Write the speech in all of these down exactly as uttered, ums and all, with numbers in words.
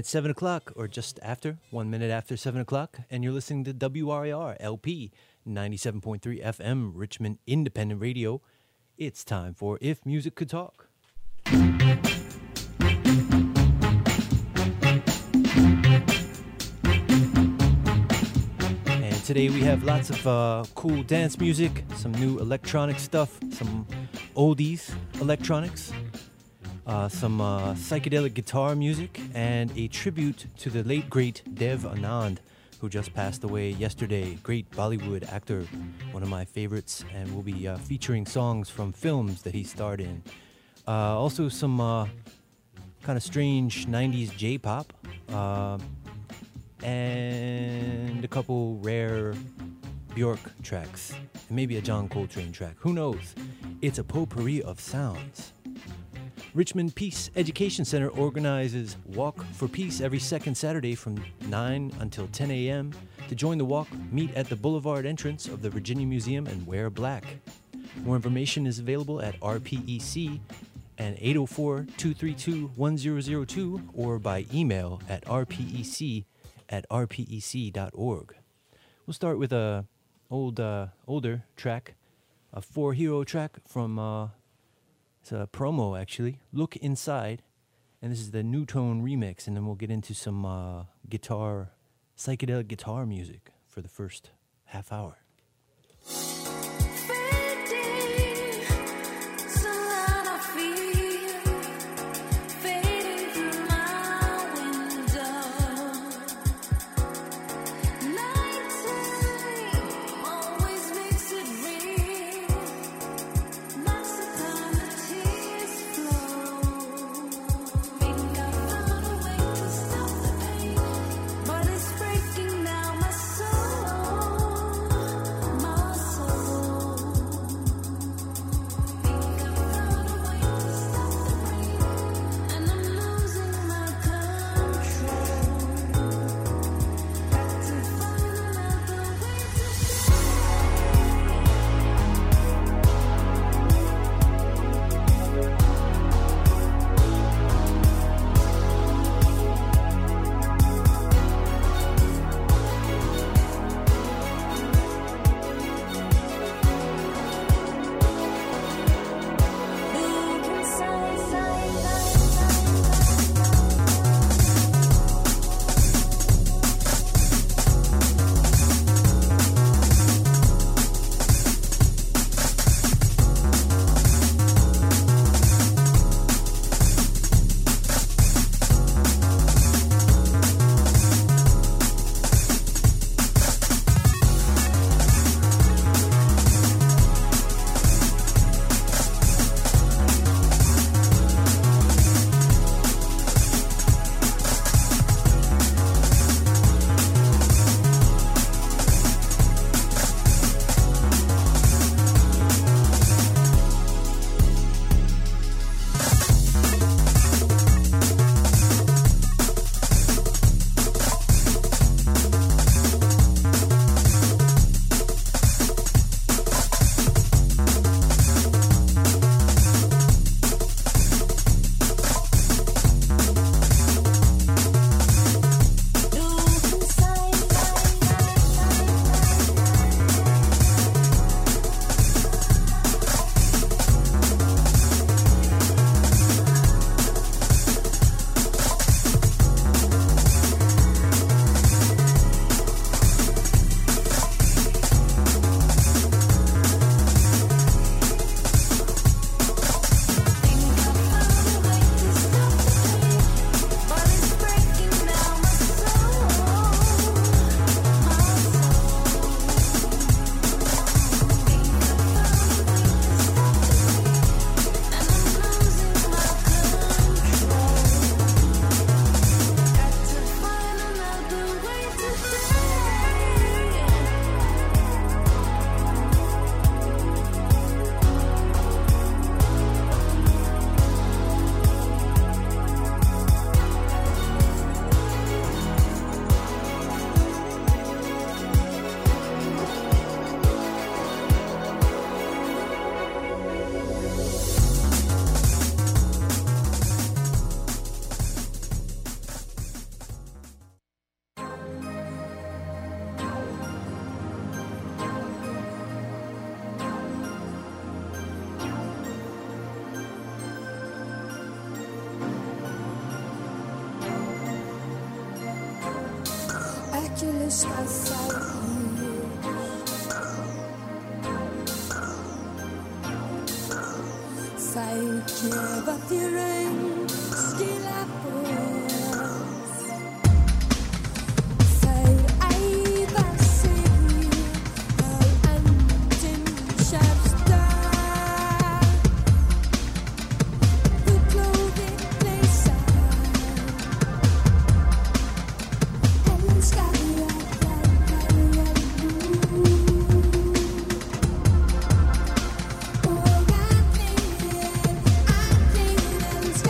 It's seven o'clock, or just after, one minute after seven o'clock, and you're listening to W R I R L P ninety-seven point three F M, Richmond Independent Radio. It's time for If Music Could Talk. And today we have lots of uh, cool dance music, some new electronic stuff, some oldies electronics, Uh, some uh, psychedelic guitar music, and a tribute to the late great Dev Anand, who just passed away yesterday. Great Bollywood actor, one of my favorites, and we'll be uh, featuring songs from films that he starred in. Uh, also some uh, kind of strange nineties J-pop, uh, and a couple rare Bjork tracks, and maybe a John Coltrane track. Who knows? It's a potpourri of sounds. Richmond Peace Education Center organizes Walk for Peace every second Saturday from nine until ten a.m. To join the walk, meet at the Boulevard entrance of the Virginia Museum and wear black. More information is available at R P E C and eight oh four, two three two, one oh oh two or by email at rpec at rpec dot org. We'll start with a old, uh, older track, a Four Hero track from... Uh, It's a promo, actually. Look Inside. And this is the New Tone remix. And then we'll get into some uh, guitar, psychedelic guitar music for the first half hour. But it's breaking down my soul. Älskar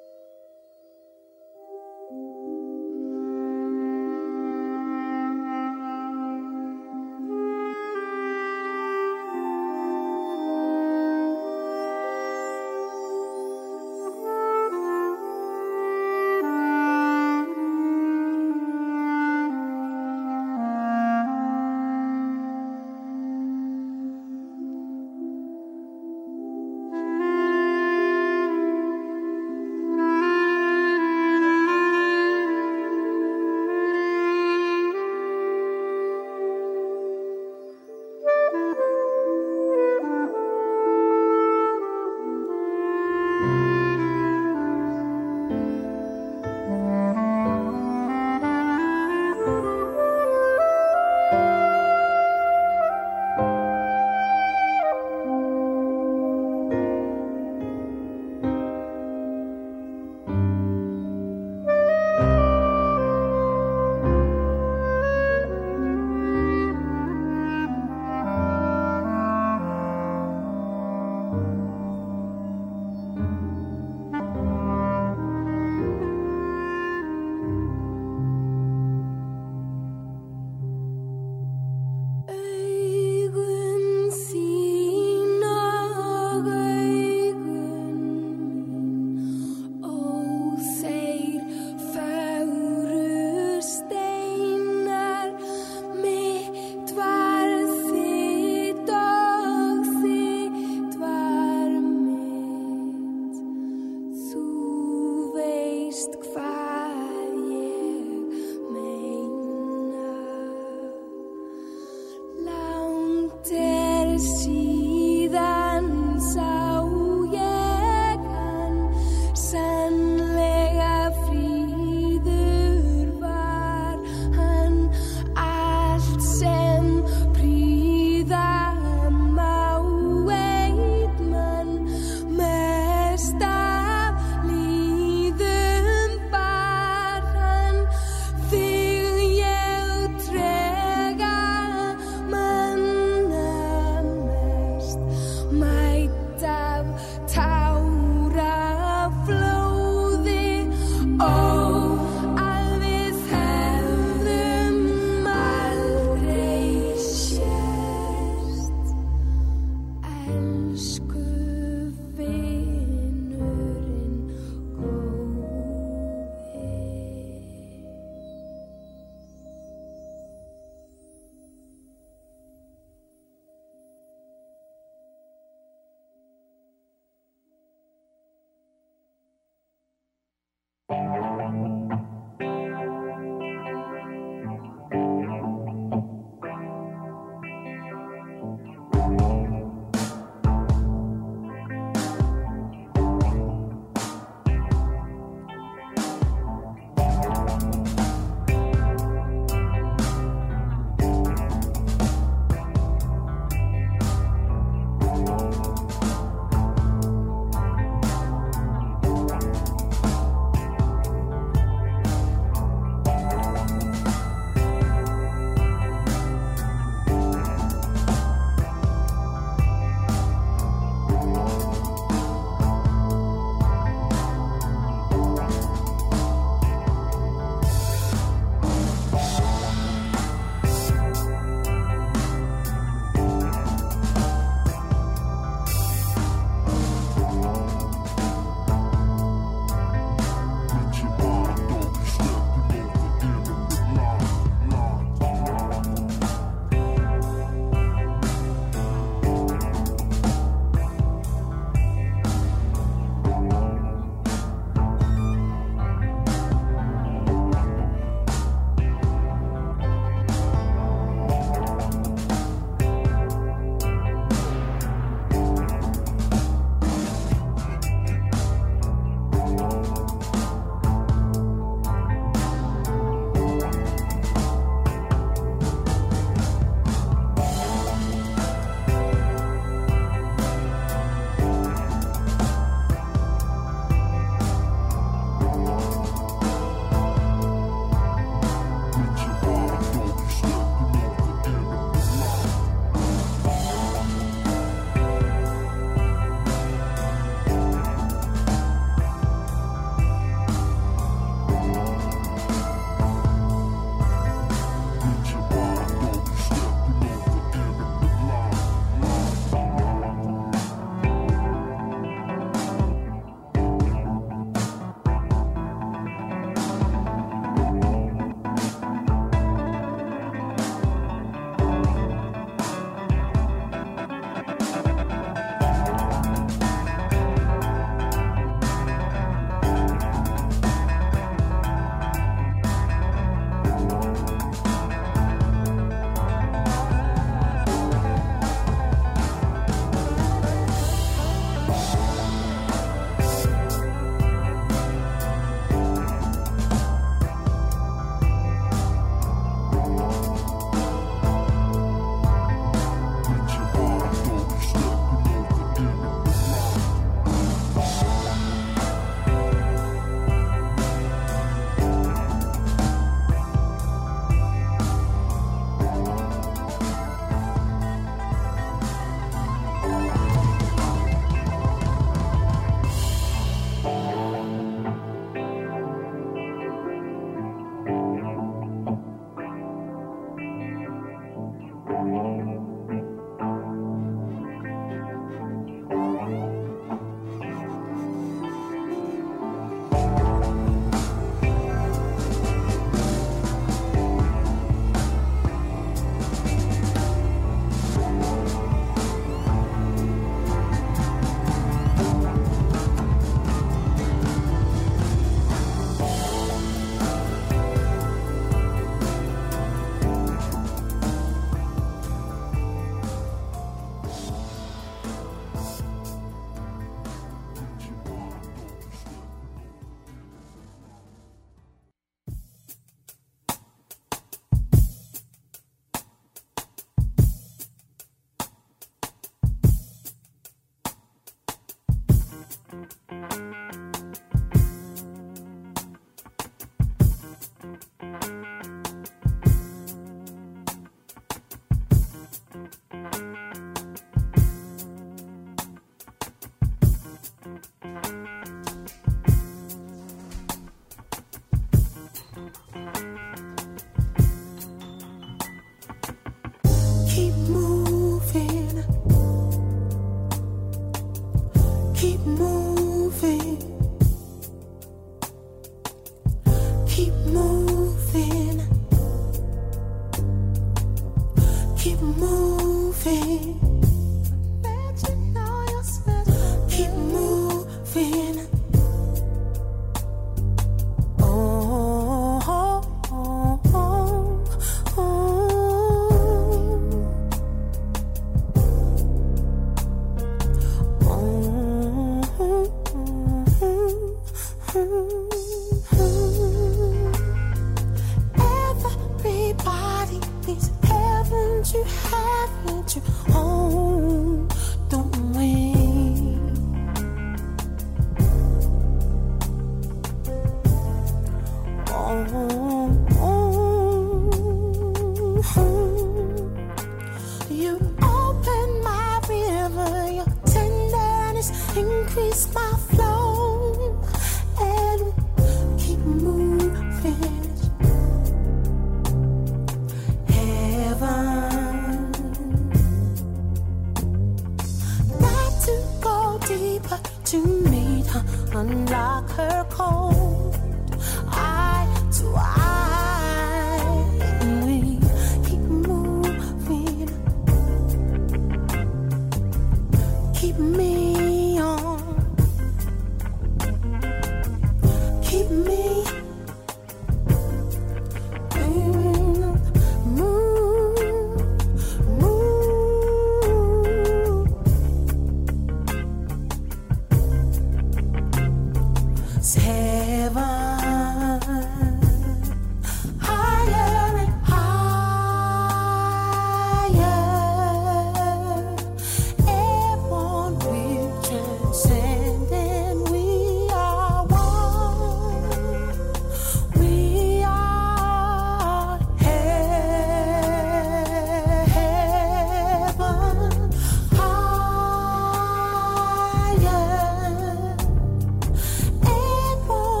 It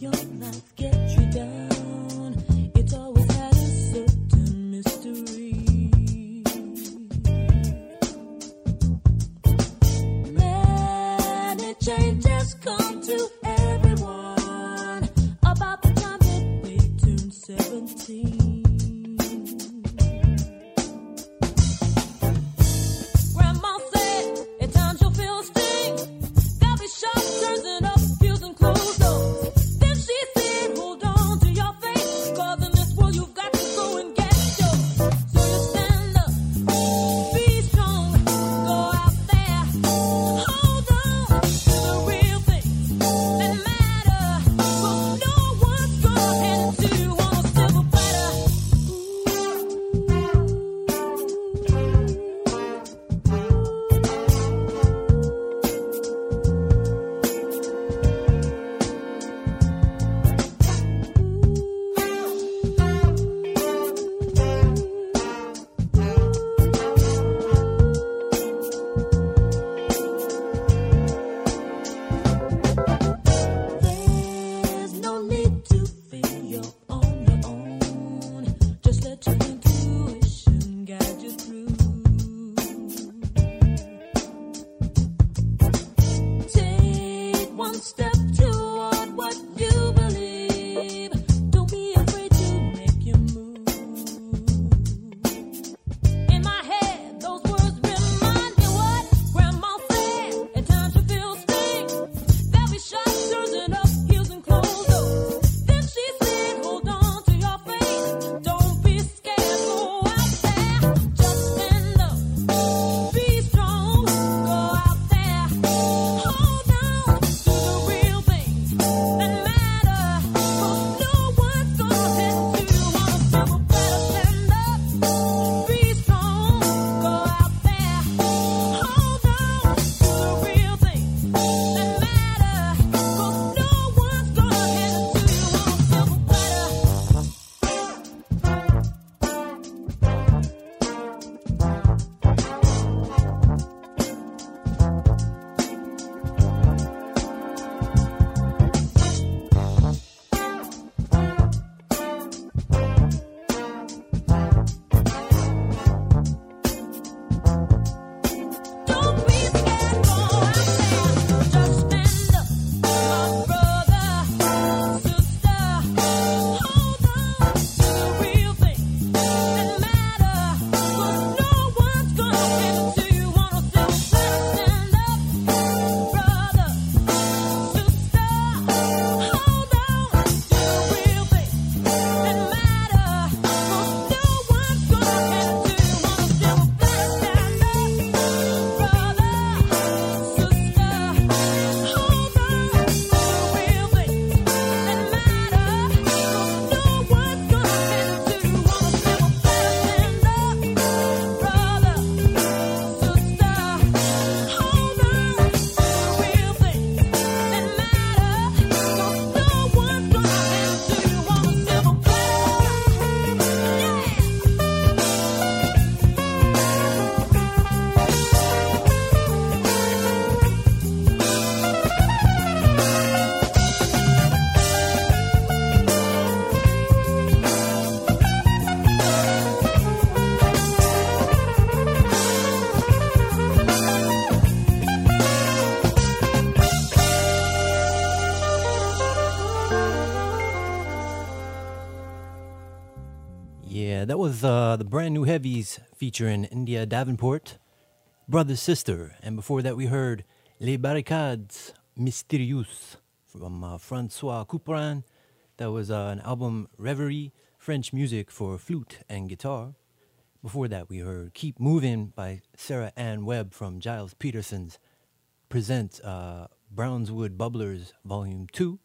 Yeah, that was uh, the brand new heavies featuring India Davenport, Brother Sister. And before that, we heard Les Barricades Mystérieuses from uh, Francois Couperin. That was uh, an album, Reverie, French music for flute and guitar. Before that, we heard Keep Moving by Sarah Ann Webb from Giles Peterson's Present uh, Brownswood Bubblers Volume two.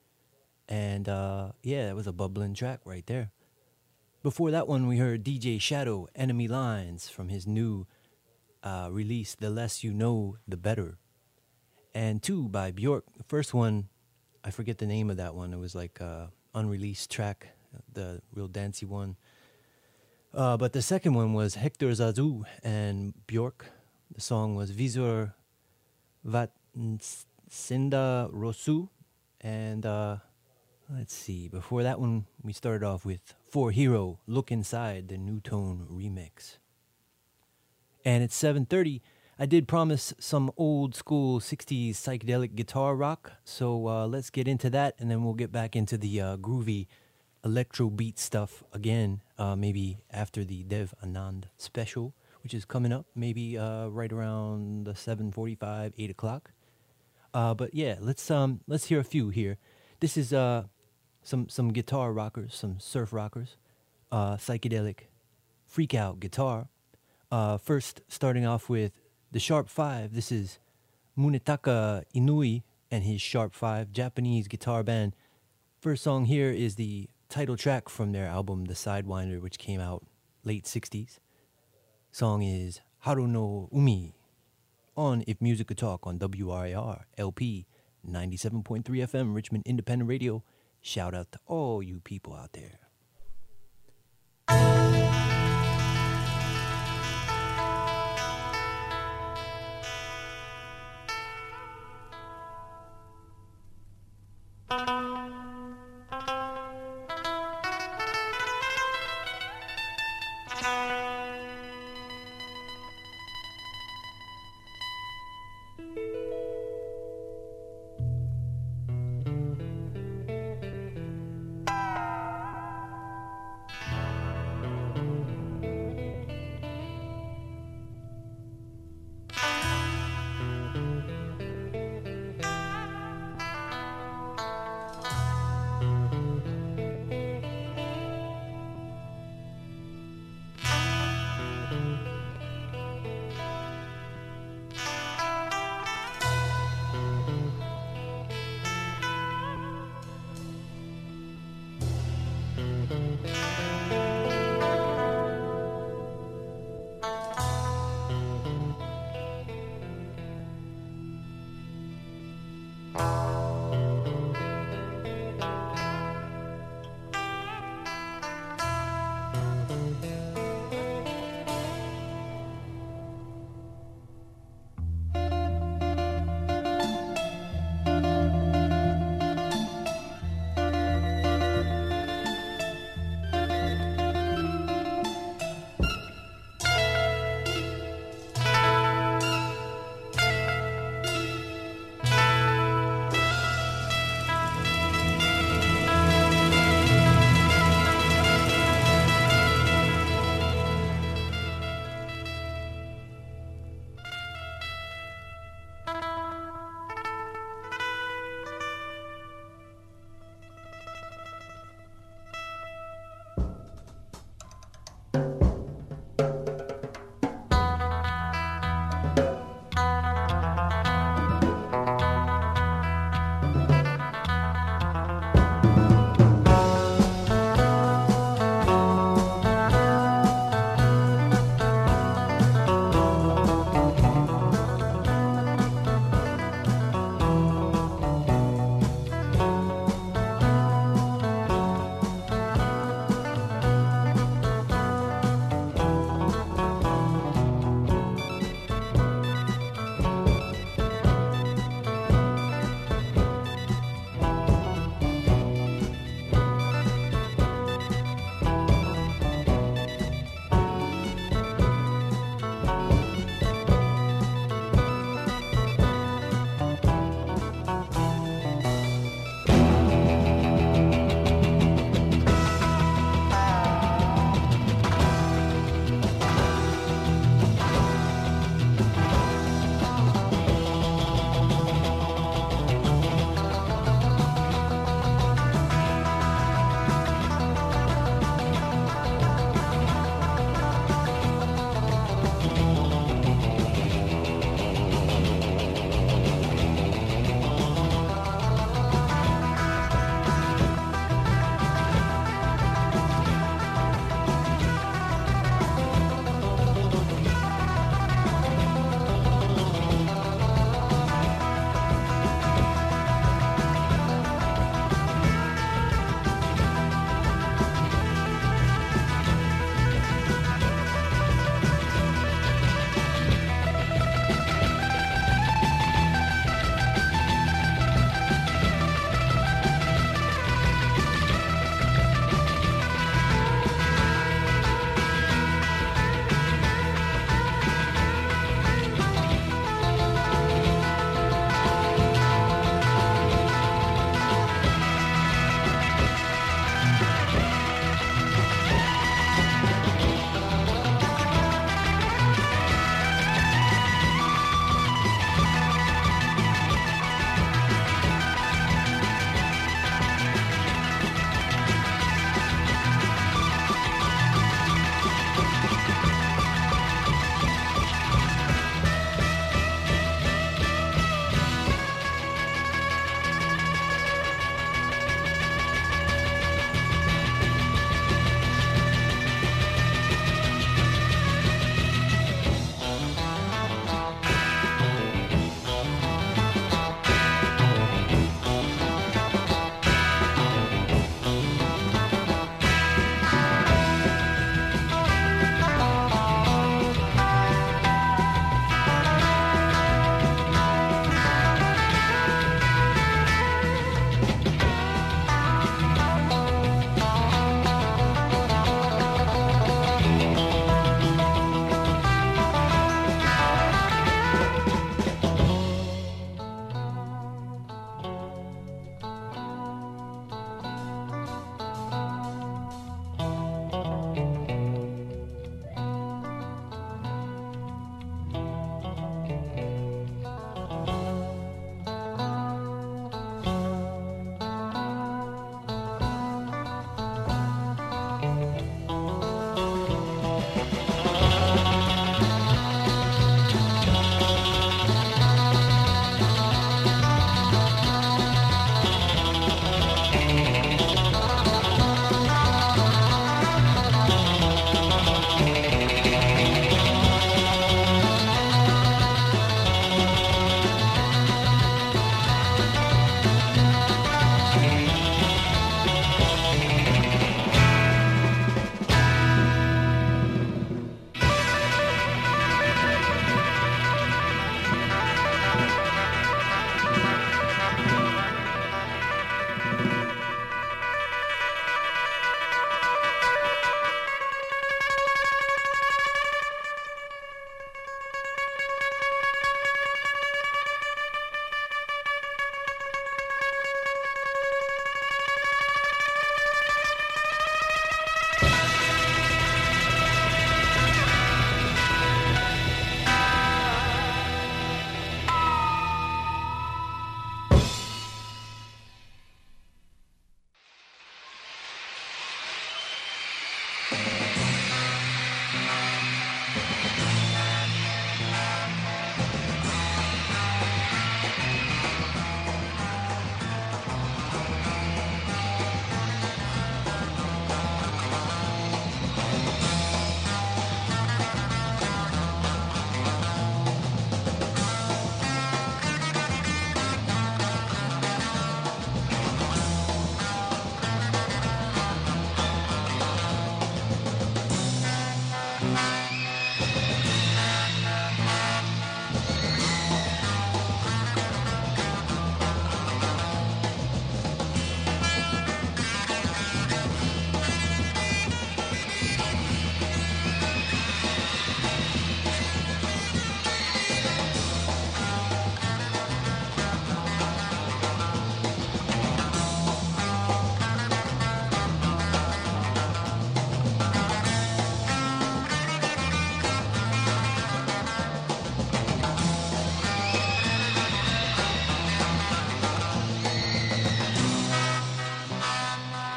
And uh, yeah, that was a bubbling track right there. Before that one, we heard D J Shadow, Enemy Lines, from his new uh, release, The Less You Know, The Better. And two by Bjork. The first one, I forget the name of that one. It was like a unreleased track, the real dancey one. Uh, but the second one was Hector Zazou and Bjork. The song was Visor Vat Sinda Rosu. And uh, Let's see. Before that one, we started off with For Hero, Look Inside, the New Tone remix. And it's seven thirty. I did promise some old school sixties psychedelic guitar rock, so uh, let's get into that, and then we'll get back into the uh, groovy electro beat stuff again, uh, maybe after the Dev Anand special, which is coming up, maybe uh, right around the seven forty-five, eight o'clock. Uh, but yeah, let's um let's hear a few here. This is uh some some guitar rockers, some surf rockers, uh, psychedelic freak out guitar. Uh, first, starting off with the Sharp Five. This is Munetaka Inui and his Sharp Five, Japanese guitar band. First song here is the title track from their album The Sidewinder, which came out late sixties. Song is Haru no Umi on If Music Could Talk on W R A R L P ninety-seven point three F M, Richmond Independent Radio. Shout out to all you people out there.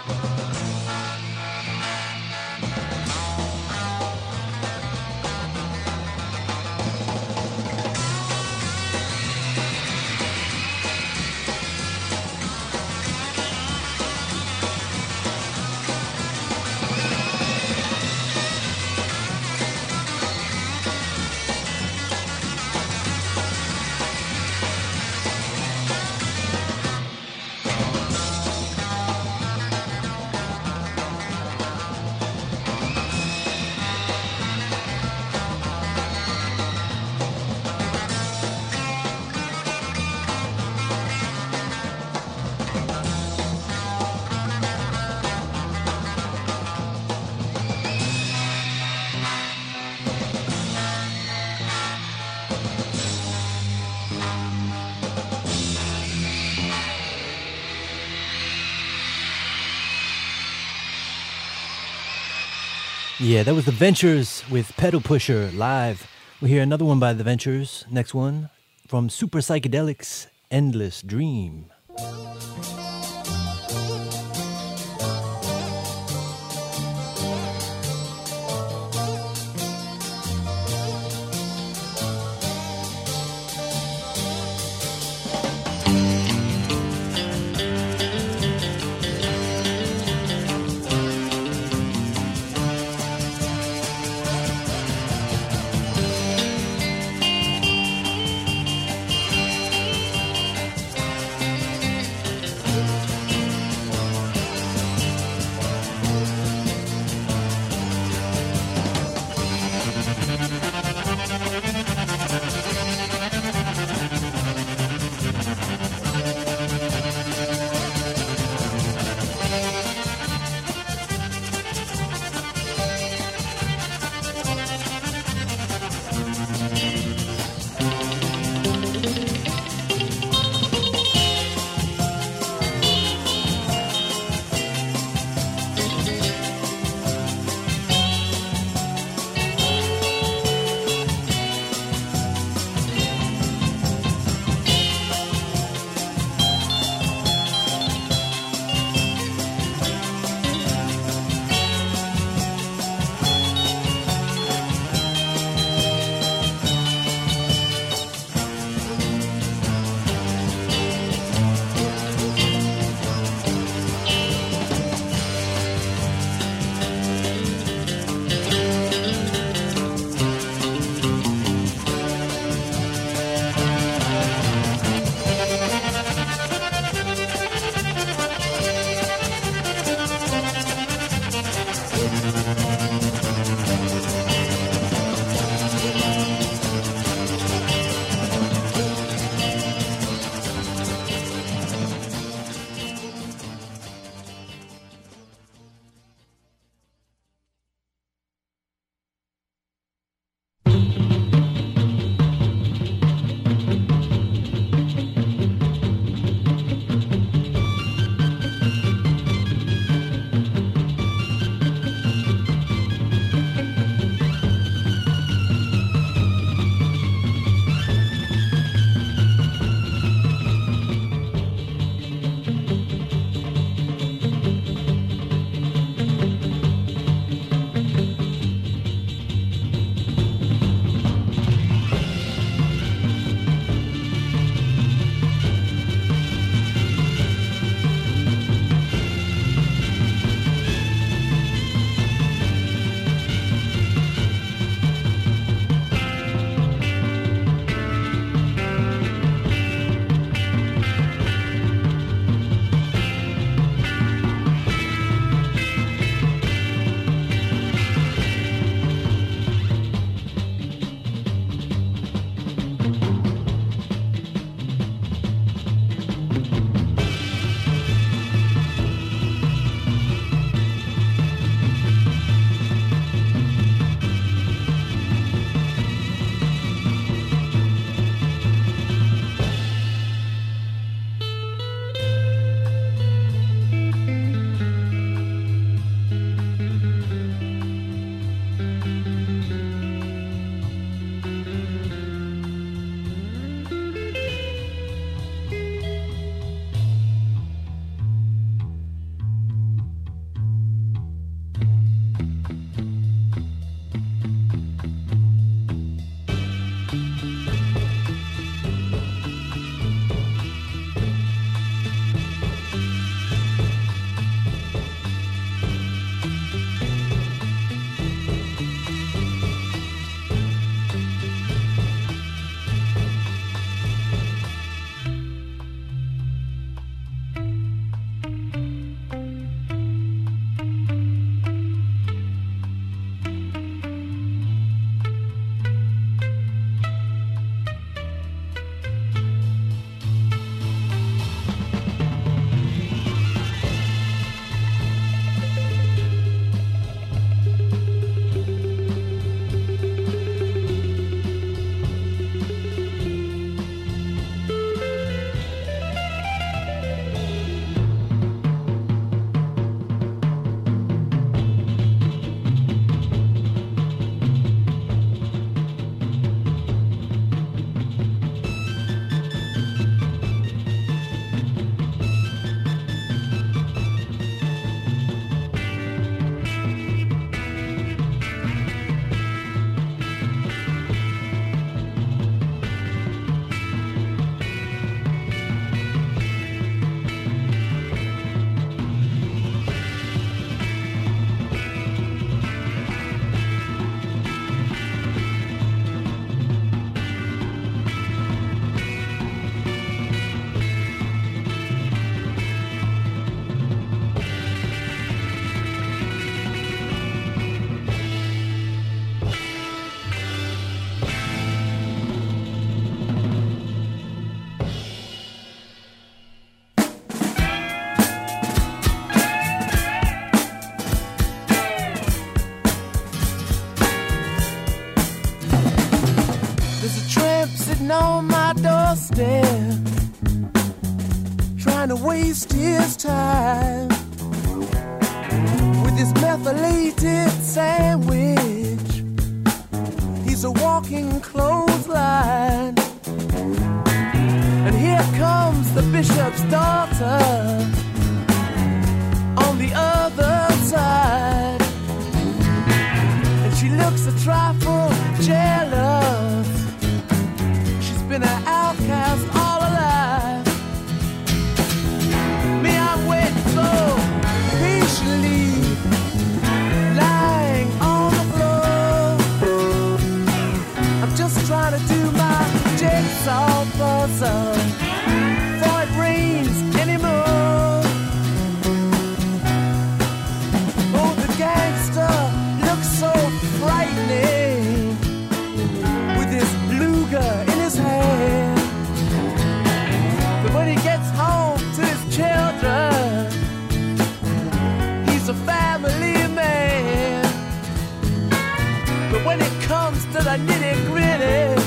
Yeah, that was The Ventures with Pedal Pusher live. We'll hear another one by The Ventures. Next one from Super Psychedelics, Endless Dream. sandwich. He's a walking clothesline. And here comes the bishop's daughter on the other side. And she looks a trifle jealous. She's been an outcast all her life. Me, I'm waiting so patiently, lying on the floor. I'm just trying to do my jigsaw puzzle before it rains anymore. Oh, the gangster looks so frightening with his Luger in his hand. But when he gets home to his children, he's a family man. But when it comes to the nitty-gritty,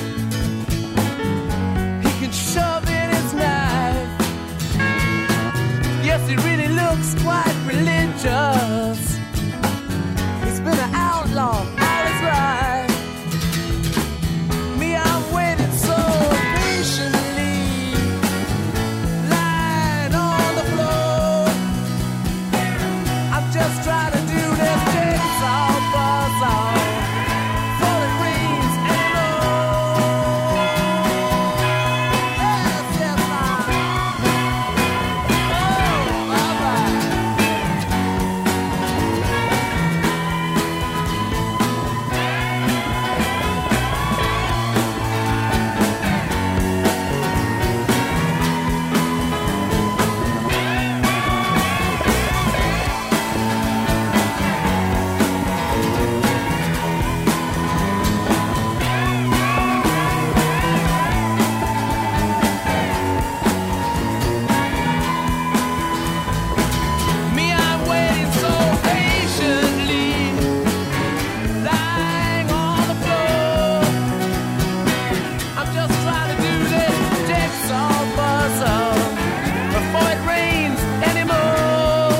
he can shove in his knife. Yes, he really looks quite religious. He's been an outlaw all his life. Me, I'm waiting so patiently, lying on the floor. I'm just trying to do this jigsaw puzzle before it rains anymore. Yes, yes, ma'am. Oh, all right. Me, I'm waiting so patiently, lying on the floor. I'm just trying to do this jigsaw puzzle before it rains anymore.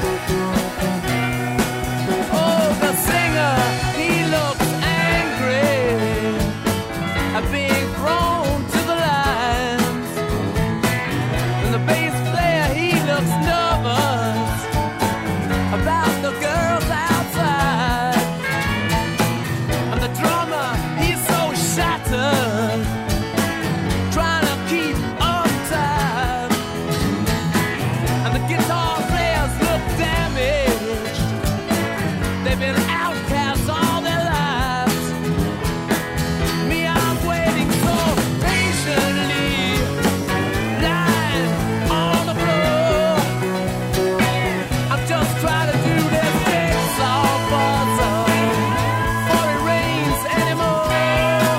Oh, the singer, he looks angry at being thrown to the lions. And the bass player, he looks nervous about the girls outside. And the drummer, he's so shattered, trying to keep up time. And the guitar players look damaged. They've been outcasts all their lives. Me, I'm waiting so patiently, lying on the floor. I'm just trying to do this jigsaw puzzle before it rains anymore.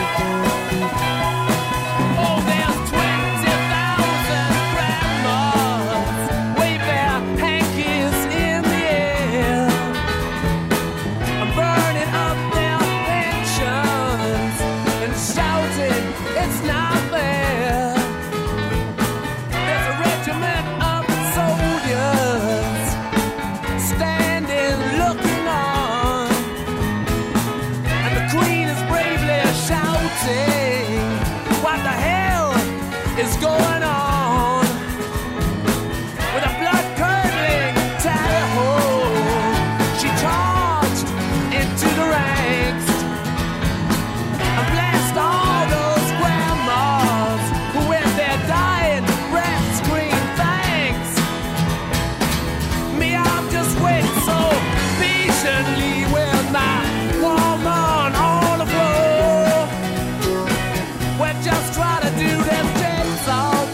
Oh, there's twenty thousand grandmas wave their hankies in the air. I'm burning up their pensions and shouting, it's not fair. There's a regiment of soldiers standing looking on, and the queen is bravely shouting, what the hell is going on? With a blood-curdling tally-ho, she charged into the ranks and blast all those grandmas who with their dying breath scream thanks. Me, I'm just waiting so patiently with my woman on the floor. We're just trying to do this jigsaw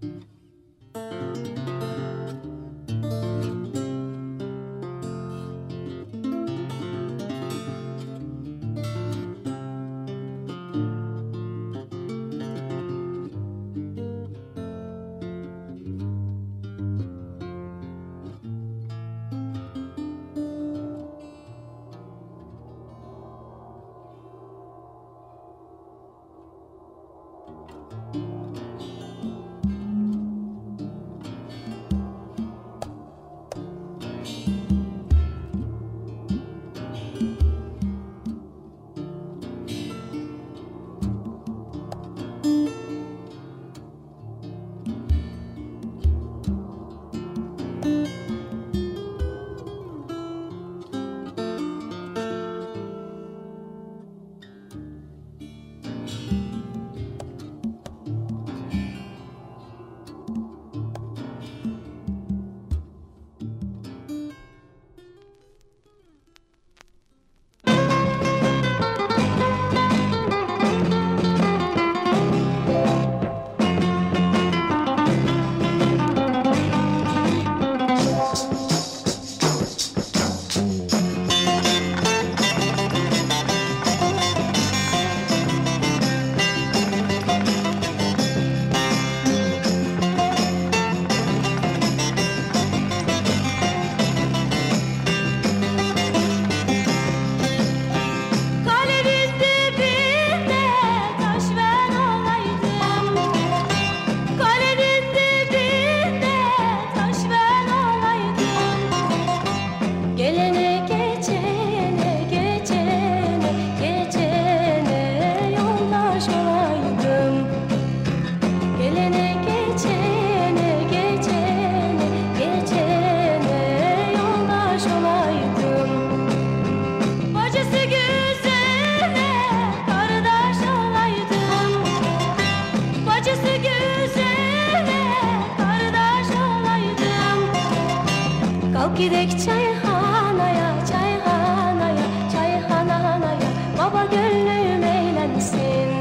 Gidek çayhanaya, çayhanaya, çayhanaya, baba gönlüm eğlensin.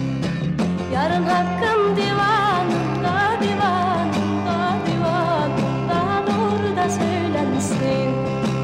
Yarın hakkım divanında, divanında, divanında doğru da söylensin.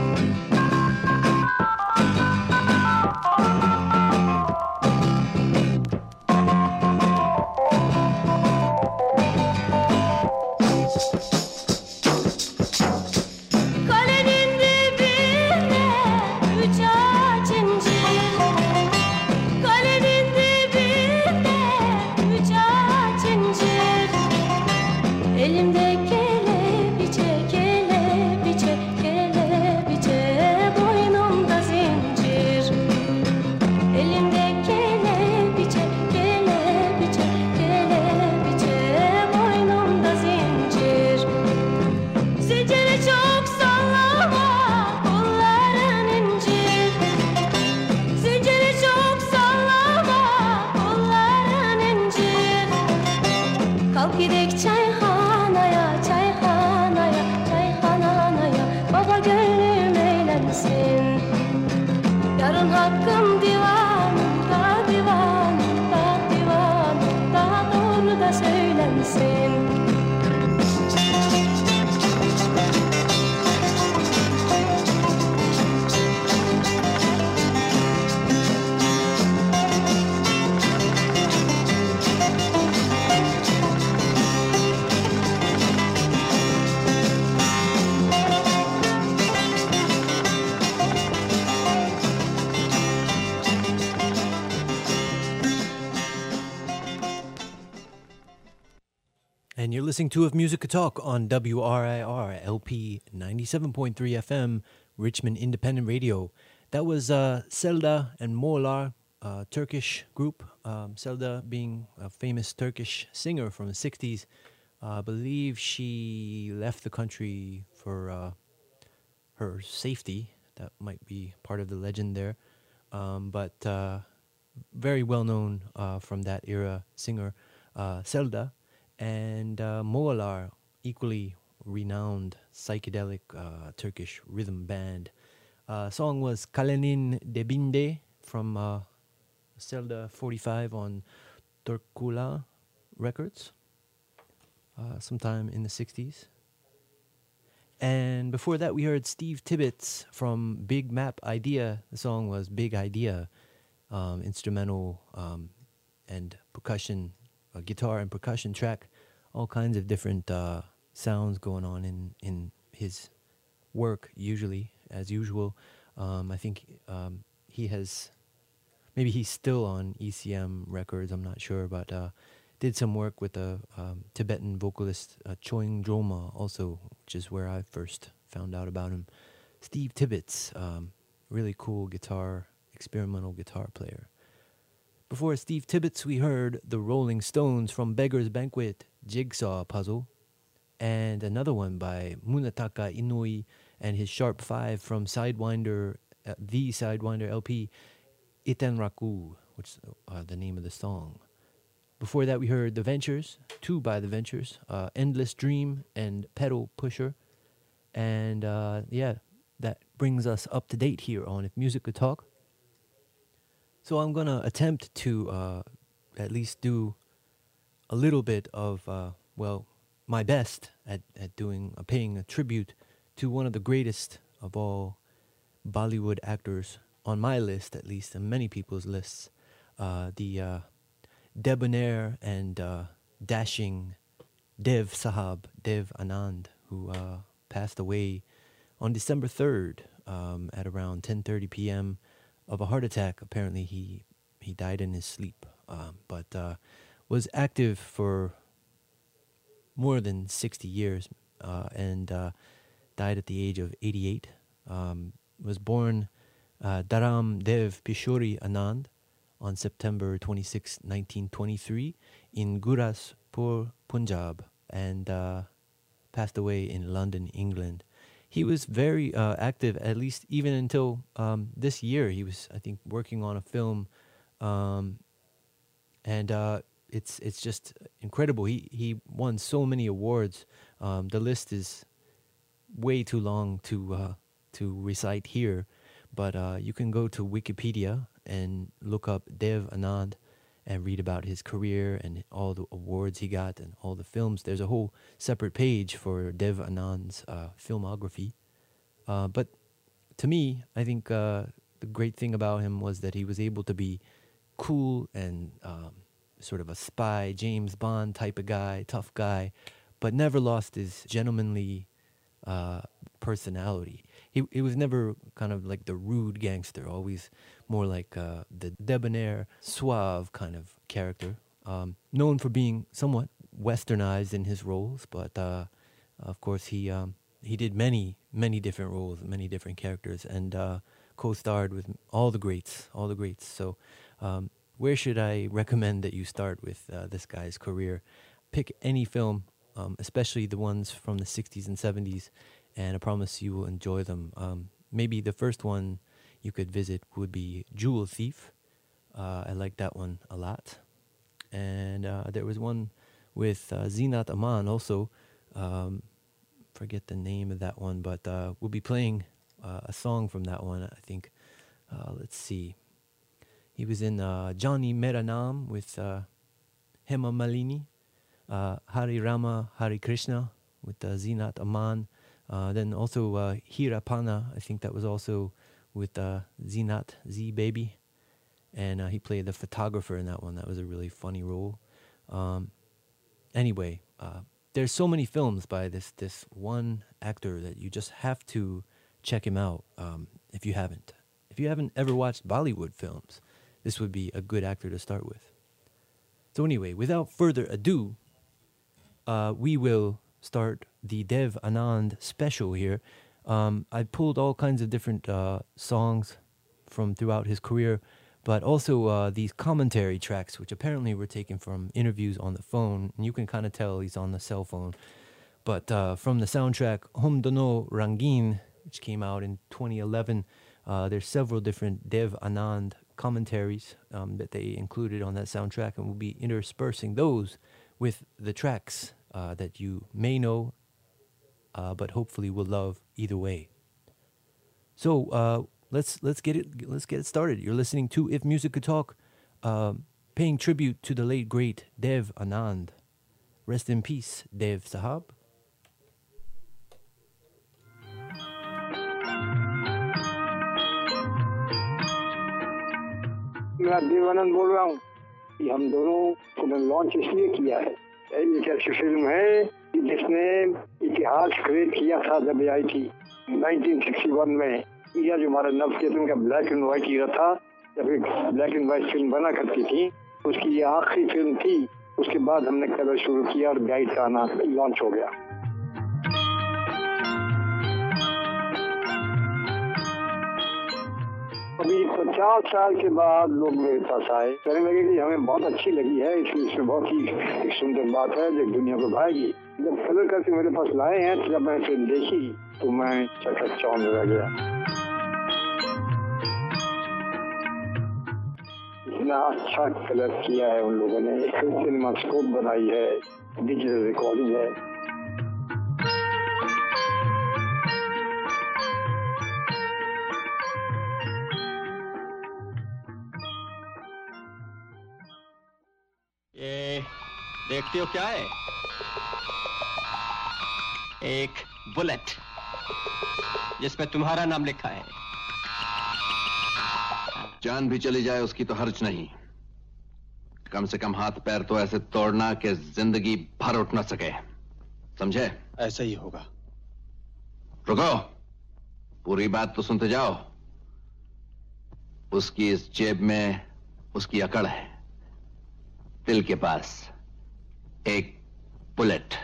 And you're listening to Of Musica Talk on W R I R L P ninety-seven point three F M, Richmond Independent Radio. That was uh, Selda and Moğollar, a Turkish group. Um, Selda being a famous Turkish singer from the sixties. Uh, I believe she left the country for uh, her safety. That might be part of the legend there. Um, but uh, very well known uh, from that era singer, uh, Selda. And uh, Moğollar, equally renowned psychedelic uh, Turkish rhythm band. Uh, song was Kalenin Debinde from uh, Selda forty-five on Turkula Records. uh, sometime in the sixties. And before that, we heard Steve Tibbetts from Big Map Idea. The song was Big Idea, um, instrumental um, and percussion, uh, guitar and percussion track, all kinds of different uh, sounds going on in, in his work, usually, as usual. Um, I think um, he has, maybe he's still on E C M Records, I'm not sure, but uh, did some work with the um, Tibetan vocalist uh, Choing Droma also, which is where I first found out about him. Steve Tibbetts, um, really cool guitar, experimental guitar player. Before Steve Tibbetts, we heard the Rolling Stones from Beggar's Banquet, Jigsaw Puzzle, and another one by Munetaka Inouye and his Sharp Five from Sidewinder, uh, the Sidewinder L P, Itenraku, which is uh, the name of the song. Before that, we heard The Ventures, two by The Ventures, uh, Endless Dream and Pedal Pusher. And uh, yeah, that brings us up to date here on If Music Could Talk. So I'm going to attempt to uh, at least do a little bit of, uh, well, my best at, at doing, uh, paying a tribute to one of the greatest of all Bollywood actors, on my list at least, and many people's lists, uh, the uh, debonair and uh, dashing Dev Sahab, Dev Anand, who uh, passed away on December third um, at around ten thirty p.m. of a heart attack. Apparently he, he died in his sleep, um, but uh, was active for more than sixty years uh, and uh, died at the age of eighty-eight. Um, was born uh, Dharam Dev Pishori Anand on September twenty-sixth, nineteen twenty-three in Gurdaspur, Punjab, and uh, passed away in London, England. He was very uh, active, at least even until um, this year. He was, I think, working on a film, um, and uh, it's it's just incredible. He he won so many awards. Um, the list is way too long to uh, to recite here, but uh, you can go to Wikipedia and look up Dev Anand and read about his career and all the awards he got and all the films. There's a whole separate page for Dev Anand's uh, filmography. Uh, but to me, I think uh, the great thing about him was that he was able to be cool and um, sort of a spy, James Bond type of guy, tough guy, but never lost his gentlemanly uh, personality. He he was never kind of like the rude gangster, always more like uh, the debonair, suave kind of character. Um, known for being somewhat westernized in his roles, but uh, of course he um, he did many, many different roles, many different characters, and uh, co-starred with all the greats, all the greats. So um, where should I recommend that you start with uh, this guy's career? Pick any film, um, especially the ones from the sixties and seventies, and I promise you will enjoy them. Um, maybe the first one you could visit would be Jewel Thief. Uh, I like that one a lot. And uh, there was one with uh, Zeenat Aman also. Um, forget the name of that one, but uh, we'll be playing uh, a song from that one, I think. Uh, let's see. He was in uh, Johnny Mera Naam with uh, Hema Malini, uh, Hari Rama, Hari Krishna with uh, Zeenat Aman. Uh, then also uh, Hirapana, I think that was also with uh, Zeenat, Z-Baby. And uh, he played the photographer in that one. That was a really funny role. Um, anyway, uh, there's so many films by this this one actor that you just have to check him out um, if you haven't. If you haven't ever watched Bollywood films, this would be a good actor to start with. So anyway, without further ado, uh, we will start the Dev Anand special here. Um, I pulled all kinds of different uh, songs from throughout his career, but also uh, these commentary tracks, which apparently were taken from interviews on the phone, and you can kind of tell he's on the cell phone. But uh, from the soundtrack Hum Dono Rangin, which came out in twenty eleven, uh, there's several different Dev Anand commentaries um, that they included on that soundtrack, and we'll be interspersing those with the tracks uh, that you may know, uh, but hopefully will love either way. So uh, let's let's get it let's get it started. You're listening to If Music Could Talk, uh, paying tribute to the late great Dev Anand. Rest in peace, Dev Sahab. मैं देवानंद बोल रहा हूँ कि हम दोनों ने launch इसलिए किया है, एक ऐसी फिल्म है जिसने इतिहास क्रिएट किया था जब आई थी उन्नीस सौ इकसठ में। यह जो हमारा नवचेतन का ब्लैक एंड व्हाइट ईरा था, जब एक ब्लैक एंड व्हाइट फिल्म बना करती थी, उसकी ये आखिरी फिल्म थी। उसके बाद हमने कलर शुरू किया और गाइड का आना लॉन्च हो गया। अभी पचास साल के बाद लोग मेरे पास आए, कहने लगे कि हमें बहुत अच्छी लगी है, इसलिए इसमें बहुत ही एक सुंदर बात है जो दुनिया को भाएगी। जब कलर करके मेरे पास लाए हैं, तो जब मैंने फिल्म देखी तो मैं चकचौंध रह गया। इतना अच्छा कलर किया है उन लोगों ने, एक सिनेमास्कोप बनाई है, डिजिटल रिकॉर्डिंग है। ये देखते हो क्या है? एक बुलेट जिसमें तुम्हारा नाम लिखा है। जान भी चली जाए उसकी तो हर्ज नहीं, कम से कम हाथ पैर तो ऐसे तोड़ना कि जिंदगी भर उठ ना सके, समझे? ऐसा ही होगा। रुको, पूरी बात तो सुनते जाओ। उसकी इस जेब में उसकी अकड़ है, दिल के पास एक bullet.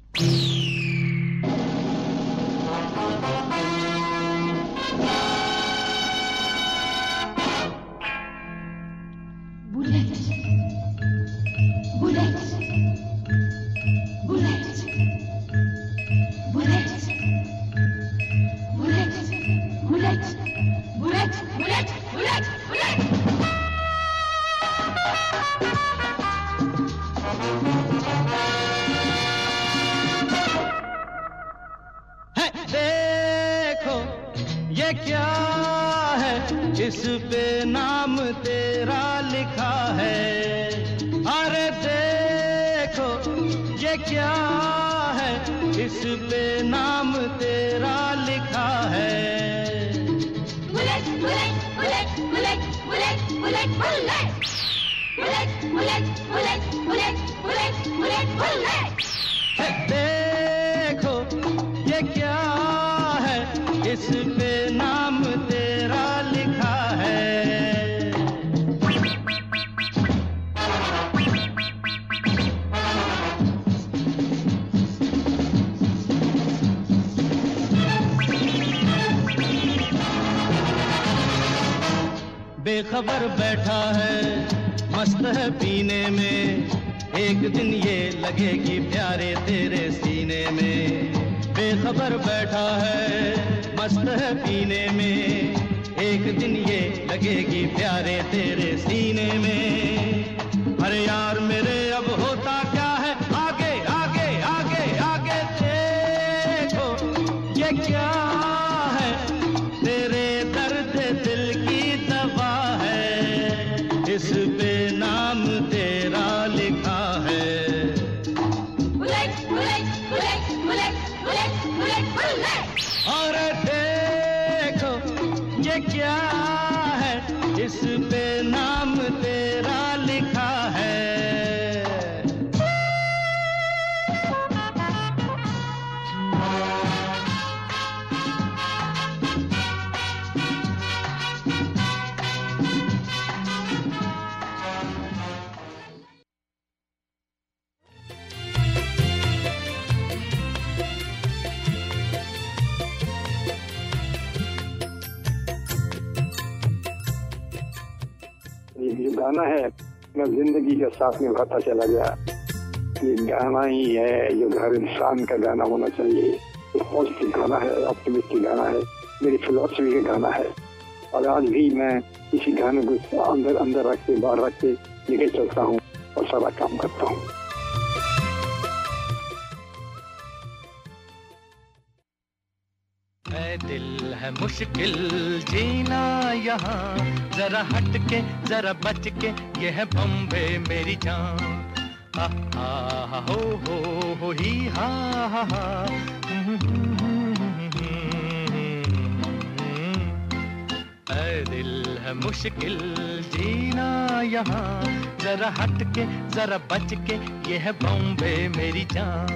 Bullet, bullet, bullet, bullet, bullet, bullet, bullet, bullet, bullet, bullet. देखो ये क्या है, इस पे नाम तेरा लिखा है। अरे देखो ये क्या है, इस पे नाम तेरा लिखा है। Bullet, bullet, bullet, bullet, bullet, bullet, bullet, bullet, bullet, bullet, bullet, bullet, bullet, bullet. देखो ये क्या है, इस पे नाम तेरा लिखा है। बेखबर बैठा है, मस्त है पीने में, एक दिन ये लगेगी प्यारे तेरे सीने में। बेखबर बैठा है, मस्त है पीने में, एक दिन ये लगेगी प्यारे तेरे सीने में। अरे यार मेरे अब होता क्या है, आगे आगे आगे आगे देखो ये क्या है, तेरे दर्द दिल की दवा है, इस पे नाम तेरा लिखा है। Bullet, bullet, bullet, bullet, bullet, bullet, bullet. और देखो ये क्या है, इस पे नाम तेरा लिखा है। ये जो गाना है मैं जिंदगी के साथ में भरता चला गया। ये गाना ही है जो हर इंसान का गाना होना चाहिए। ये पॉजिटिव गाना है, ऑप्टिमिस्टिक गाना है, मेरी फिलॉसफी का गाना है। और आज भी मैं इसी गाने को अंदर अंदर रख के बाहर रख के लेके चलता हूँ और सारा काम करता हूँ। ऐ दिल है मुश्किल जीना यहाँ, जरा हट के जरा बच के, ये है बम्बे मेरी जान। हा हा हो हो हो ही हा हा हा। ऐ दिल है मुश्किल जीना यहाँ, जरा हट के जरा बच के, ये है बॉम्बे मेरी जान।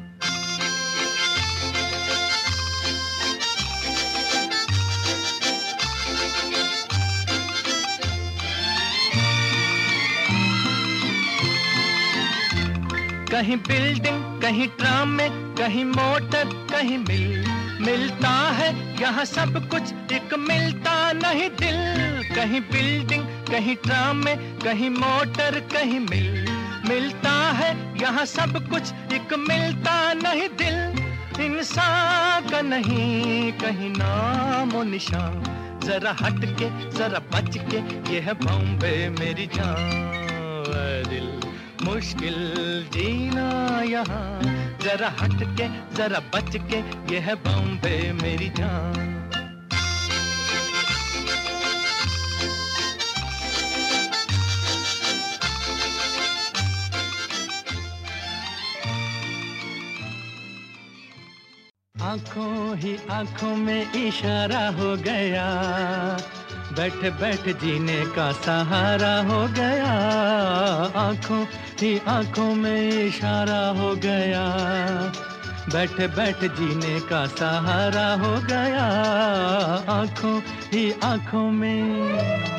कहीं बिल्डिंग कहीं ट्राम में, कहीं मोटर कहीं मिल, मिलता है यहाँ सब कुछ एक मिलता नहीं दिल। कहीं बिल्डिंग कहीं ट्राम में, कहीं मोटर कहीं मिल, मिलता है यहाँ सब कुछ एक मिलता नहीं दिल। इंसान का नहीं कहीं नामो निशान, जरा हट के जरा बच के, ये है बॉम्बे मेरी जान। ऐ दिल मुश्किल जीना यहाँ, जरा हट के जरा बच के, ये है बॉम्बे मेरी जान। आंखों ही आंखों में इशारा हो गया, बैठ बैठ जीने का सहारा हो गया। आंखों ही आंखों में इशारा हो गया, बैठ बैठ जीने का सहारा हो गया। आंखों ही आंखों में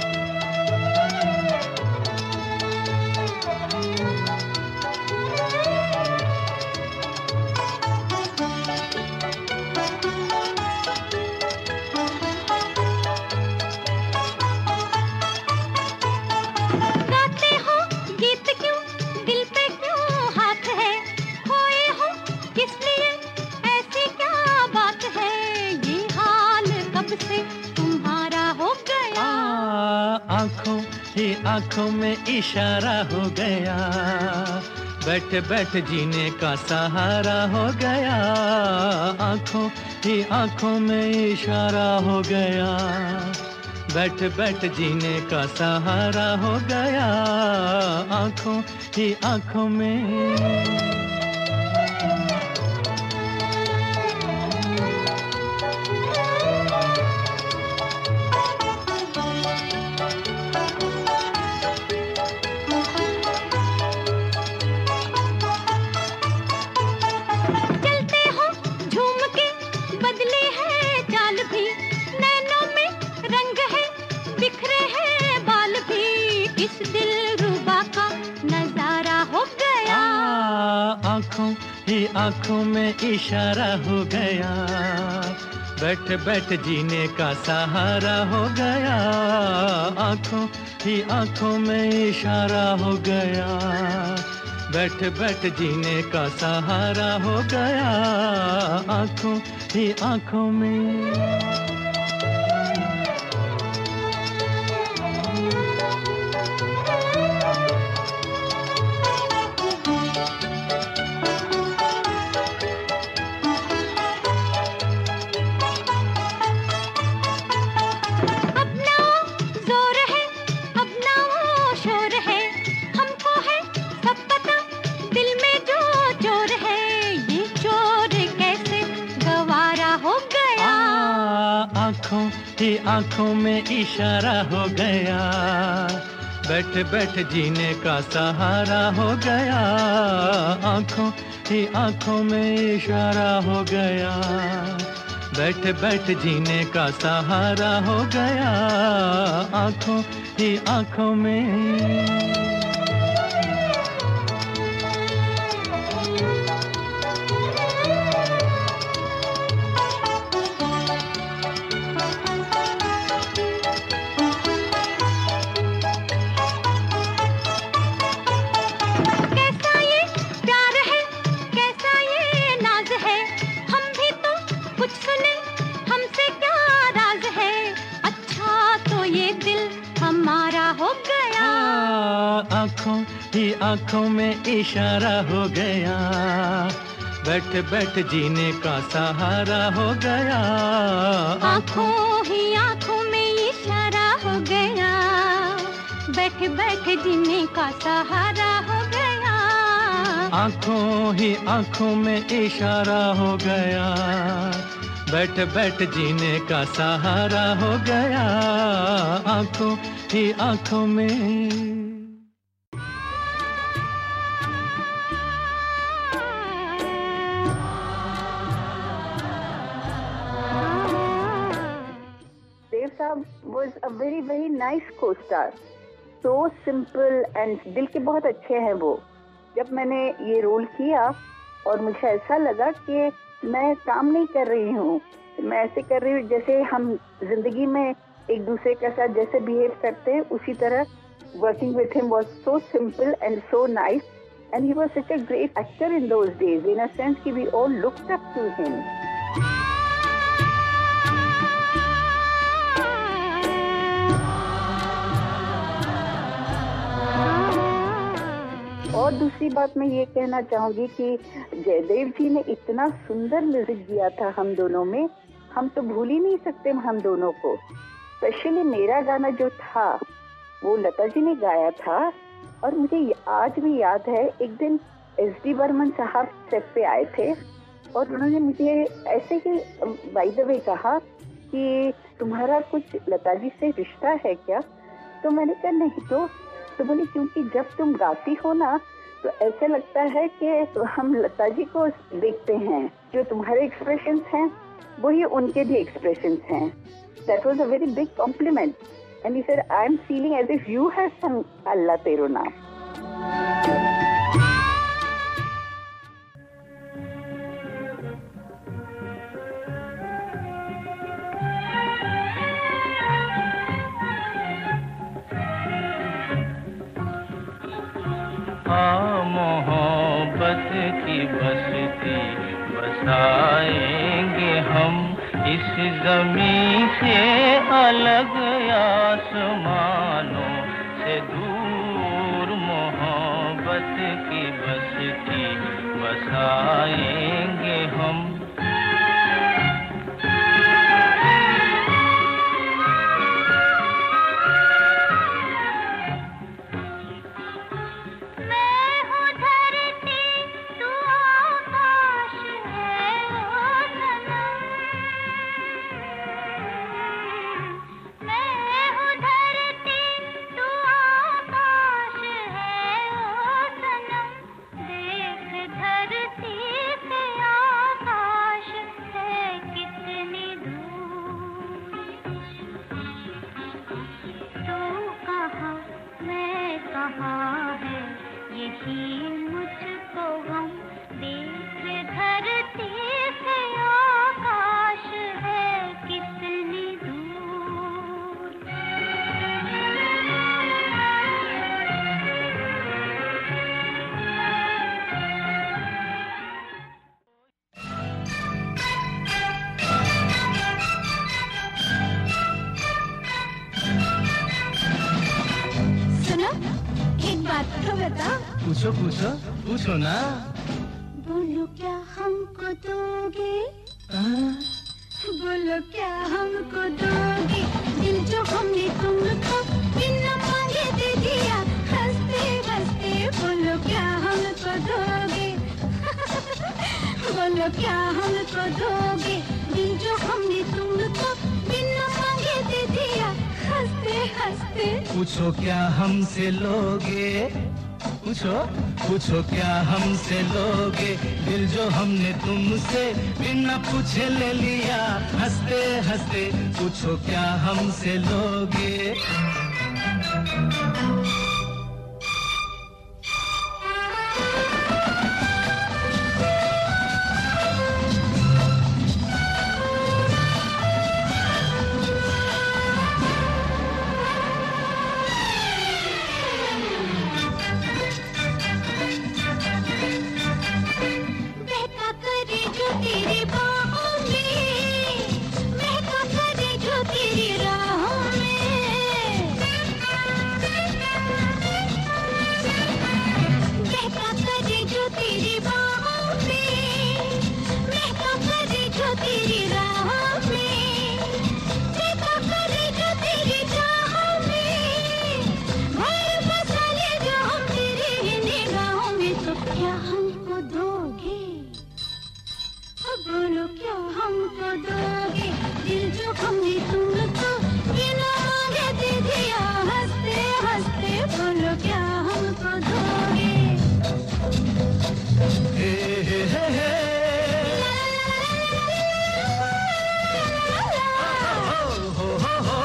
आंखों में इशारा हो गया, बैठ बैठ जीने का सहारा हो गया। आंखों ही आंखों में इशारा हो गया, बैठ बैठ जीने का सहारा हो गया। आंखों ही आंखों में आंखों में इशारा हो गया, बैठ बैठ जीने का सहारा हो गया। आंखों ही आंखों में इशारा हो गया, बैठ बैठ जीने का सहारा हो गया। आंखों ही आंखों में आंखों में इशारा हो गया, बैठ बैठ जीने का सहारा हो गया। आंखों ही आंखों में इशारा हो गया, बैठ बैठ जीने का सहारा हो गया। आंखों ही आंखों में आंखों में इशारा हो गया, बैठ बैठ जीने का सहारा हो गया। आंखों ही आंखों में इशारा हो गया, बैठ बैठ जीने का सहारा हो गया। आंखों ही आंखों में इशारा हो गया, बैठ बैठ जीने का सहारा हो गया, आंखों ही आंखों में। was a very very nice co-star, so simple and दिल के बहुत अच्छे हैं वो। जब मैंने ये रोल किया और मुझे ऐसा लगा कि मैं काम नहीं कर रही हूँ, मैं ऐसे कर रही हूँ जैसे हम जिंदगी में एक दूसरे के साथ जैसे बिहेव करते हैं उसी तरह। Working with him was so simple and so nice, and he was such a great actor in those days. In a sense, कि we all looked up to him. और दूसरी बात मैं ये कहना चाहूंगी कि जयदेव जी ने इतना सुंदर म्यूजिक दिया था हम दोनों में, हम तो भूल ही नहीं सकते हम दोनों को। स्पेशली मेरा गाना जो था वो लता जी ने गाया था, और मुझे आज भी याद है एक दिन एस डी बर्मन साहब सेट पे आए थे और उन्होंने मुझे ऐसे ही बाय द वे कहा कि तुम्हारा कुछ लता जी से रिश्ता है क्या? तो मैंने कहा नहीं। तो तो बोले क्योंकि जब तुम गाती हो ना तो ऐसे लगता है कि हम लता जी को देखते हैं, जो तुम्हारे एक्सप्रेशंस हैं वही उनके भी एक्सप्रेशंस हैं। That was a very big compliment, and he said, I am feeling as if you have sung Allah Tero Naam. मोहब्बत की बस्ती बसाएंगे हम इस ज़मीं से अलग आसमानों से दूर, मोहब्बत की बस्ती बसाएंगे हम। पूछो पूछो पूछो ना। बोलो क्या हमको दोगे, बोलो क्या हमको दोगे, दिल जो हमने तुमको बिना मांगे दे दिया, हंसते हंसते बोलो क्या हमको दोगे, बोलो क्या हमको दोगे, दिल जो हमने तुमको बिना मांगे दे दिया, हंसते हंसते। पूछो क्या हमसे लोगे, पूछो पूछो क्या हमसे लोगे, दिल जो हमने तुमसे बिना पूछे ले लिया, हंसते हंसते पूछो क्या हमसे लोगे। क्या हम हमको दोगे दिल जो हमने तुमको बिना मांगे दे दिया हंसते हंसते बोलो क्या हमको दोगे हे हे हे हे हो हो हो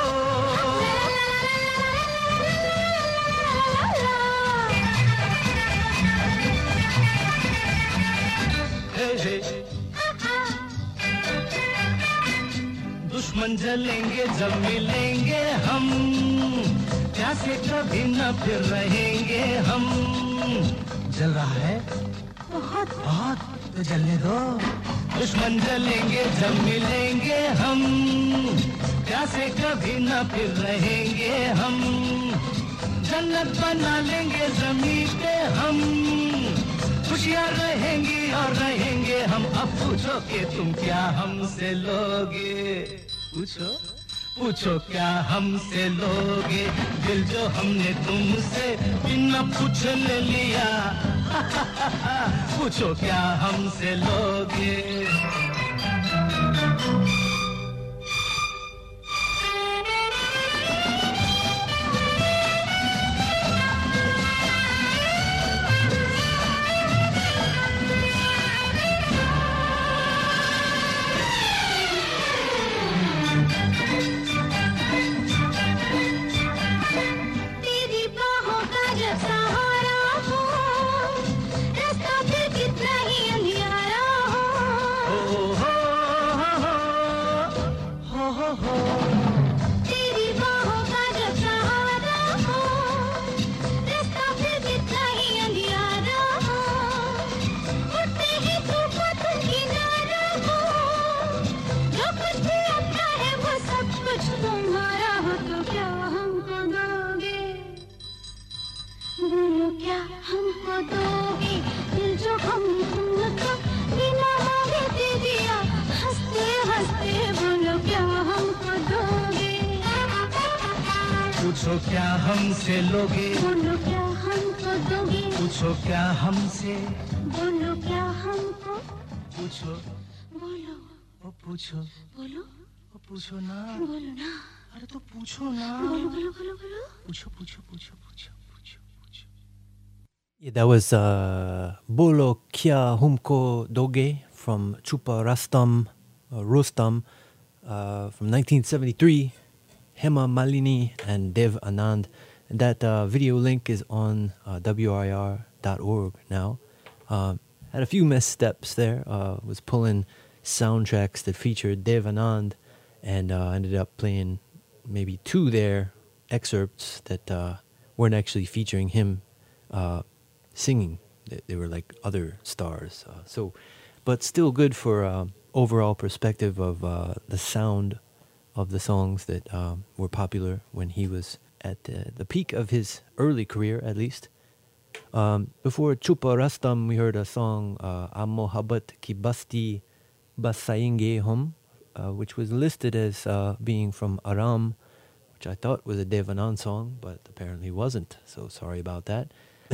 हे हे दुश्मन जलेंगे जब मिलेंगे हम प्यासे कभी न फिर रहेंगे हम जल रहा है बहुत बहुत तो जलने दो दुश्मन जलेंगे जब मिलेंगे हम प्यासे कभी न फिर रहेंगे हम जन्नत बना लेंगे जमीन पे हम खुशियाँ रहेंगी और रहेंगे हम अब पूछो कि तुम क्या हमसे लोगे पूछो पूछो क्या हमसे लोगे दिल जो हमने तुमसे बिना पूछ ले लिया पूछो क्या हमसे लोगे पूछो क्या हमसे लोगे बोलो क्या हमको दोगे पूछो क्या हमसे बोलो क्या हमको पूछो बोलो ओ पूछो बोलो ओ पूछो ना बोलो ना अरे तो पूछो ना बोलो बोलो बोलो बोलो पूछो पूछो पूछो पूछो पूछो पूछो Yeah, that was uh, Bolo Kya Humko Doge from Chupa Rastam, uh, Rostam uh, from nineteen seventy-three. Hema Malini and Dev Anand. And that uh, video link is on uh, W I R dot org now. Uh, had a few missteps there. Uh, was pulling soundtracks that featured Dev Anand and uh, ended up playing maybe two there, excerpts that uh, weren't actually featuring him uh, singing. They, they were like other stars. Uh, so, but still good for uh, overall perspective of uh, the sound of the songs that um, were popular when he was at uh, the peak of his early career, at least. Um, before Chupa Rastam, we heard a song, uh, Am Mohabbat Ki Basti Basayenge Hum, uh, which was listed as uh, being from Aram, which I thought was a Dev Anand song, but apparently wasn't, so sorry about that.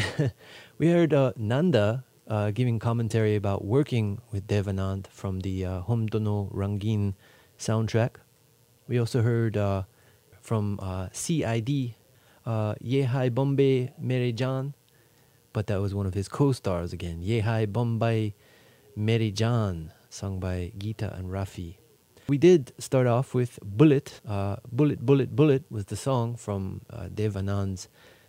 We heard uh, Nanda uh, giving commentary about working with Dev Anand from the uh, Hum Dono Rangin soundtrack. We also heard uh, from uh, C I D, uh, Ye Hai Bombay Mere Jaan, but that was one of his co-stars again. Ye Hai Bombay Mere Jaan, sung by Geeta and Rafi. We did start off with Bullet. Uh, Bullet, Bullet, Bullet was the song from uh, Dev Anand's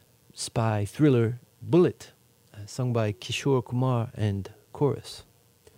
spy thriller Bullet, uh, sung by Kishore Kumar and chorus.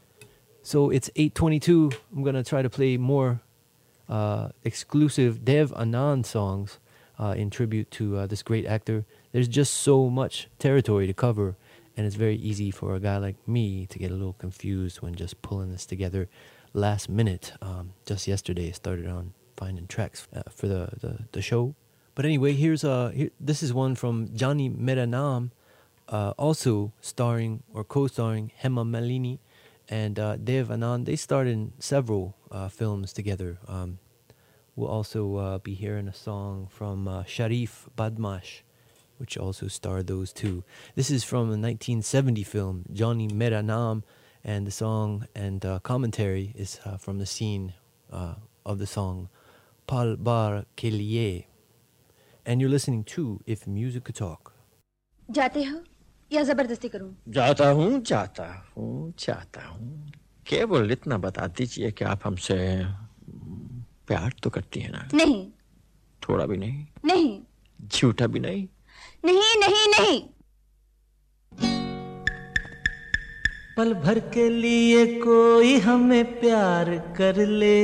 So it's eight twenty-two. I'm going to try to play more Uh, exclusive Dev Anand songs uh, in tribute to uh, this great actor. There's just so much territory to cover, and it's very easy for a guy like me to get a little confused when just pulling this together last minute. Um, just yesterday, I started on finding tracks uh, for the, the, the show. But anyway, here's uh, here, this is one from Johnny Mera Naam, uh, also starring or co-starring Hema Malini and uh, Dev Anand. They starred in several uh, films together. Um, we'll also uh, be hearing a song from uh, Sharif Badmash, which also starred those two. This is from a nineteen seventy film, Johnny Mera Naam, And the song and uh, commentary is uh, from the scene uh, of the song Pal Bar Ke Liye. And you're listening to If Music Could Talk. जाते हो या जबरदस्ती करूं? जाता हूँ, जाता हूँ, जाता हूँ। केवल इतना बता दीजिए कि आप हमसे प्यार तो करती हैं ना? नहीं। थोड़ा भी नहीं? नहीं। झूठा भी नहीं? नहीं, नहीं, नहीं। पल भर के लिए कोई हमें प्यार कर ले,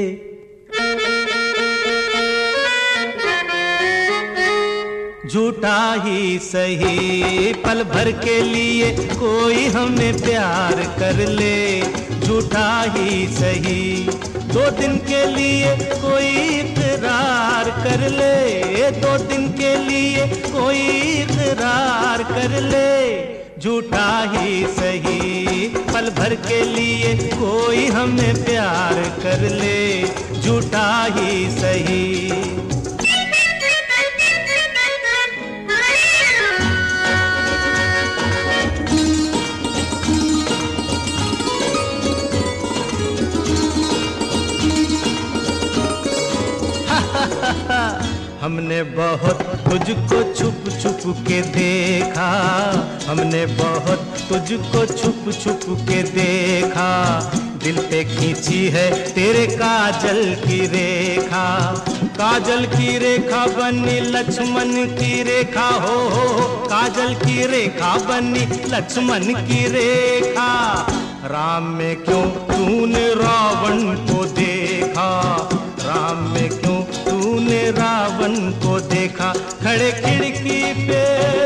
झूठा ही सही। पल भर के लिए कोई हमें प्यार कर ले, झूठा ही सही। दो दिन के लिए कोई इकरार कर ले, दो दिन के लिए कोई इकरार कर ले, झूठा ही सही। पल भर के लिए कोई हमें प्यार कर ले, झूठा ही सही। हमने बहुत तुझको छुप छुप के देखा, हमने बहुत तुझको छुप छुप के देखा। दिल पे खींची है तेरे काजल की रेखा, काजल की रेखा बनी लक्ष्मण की रेखा। हो हो काजल की रेखा बनी लक्ष्मण की रेखा। राम में क्यों तूने रावण को देखा, राम में क्यों तूने रावण को देखा। खड़े खिड़की पे,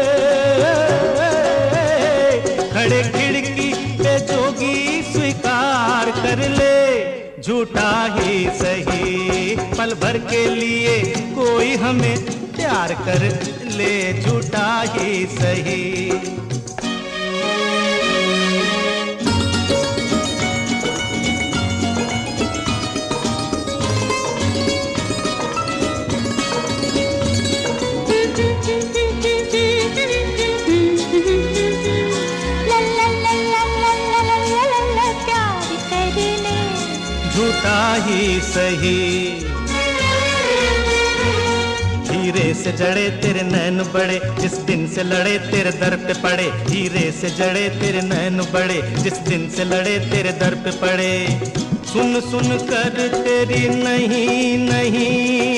खड़े खिड़की पे जोगी स्वीकार कर ले, झूठा ही सही। पल भर के लिए कोई हमें प्यार कर ले, झूठा ही सही। झूठा ही सही। हीरे से जड़े तेरे नैन बड़े, जिस दिन से लड़े तेरे दर पे पड़े। हीरे से जड़े तेरे नैन बड़े, जिस दिन से लड़े तेरे दर पे पड़े। सुन सुन कर तेरी नहीं नहीं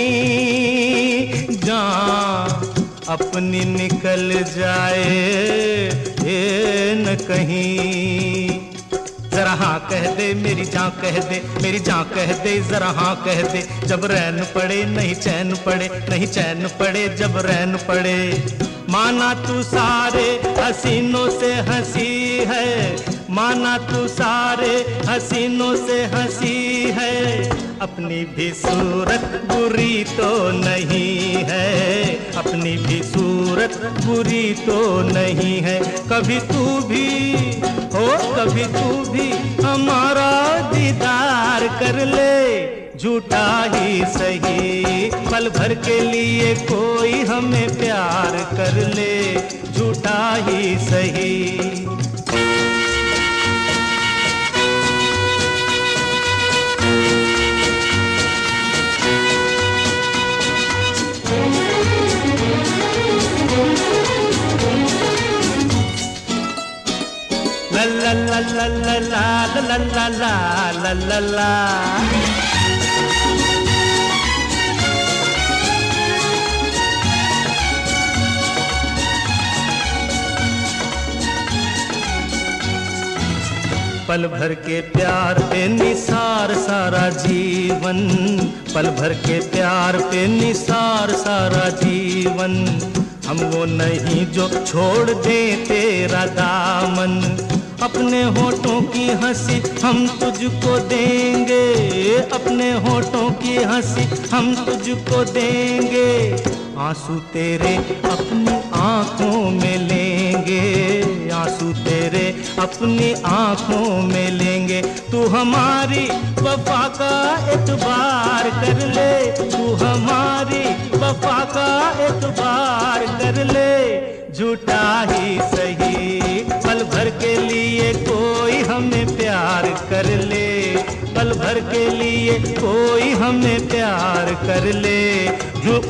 जान अपनी निकल जाए ये न कहीं। जरा हाँ कह दे मेरी जान कह दे, मेरी जान कह दे जरा हाँ कह दे। जब रैन पड़े नहीं चैन पड़े, नहीं चैन पड़े जब रैन पड़े। माना तू सारे हसीनों से हंसी है, माना तू सारे हसीनों से हंसी है। अपनी भी सूरत बुरी तो नहीं है, अपनी भी सूरत बुरी तो नहीं है। कभी तू भी हो, कभी तू भी हमारा दीदार कर ले, झूठा ही सही। पल भर के लिए कोई हमें प्यार कर ले, झूठा ही सही। La la la la la la la la la la la। पल भर के प्यार पे निसार सारा जीवन, पल भर के प्यार पे निसार सारा जीवन। हम वो नहीं जो छोड़ दे तेरा दामन। अपने होठों की हंसी हम तुझको देंगे, अपने होठों की हंसी हम तुझको देंगे। आंसू तेरे अपनी आंखों में लेंगे, आंसू तेरे अपनी आंखों में लेंगे। तू हमारी वफा का एतबार कर ले, तू हमारी वफा का एतबार कर ले, झूठा ही सही, पल भर के लिए कोई हमें प्यार कर ले, पल भर के लिए कोई हमें प्यार कर ले, जो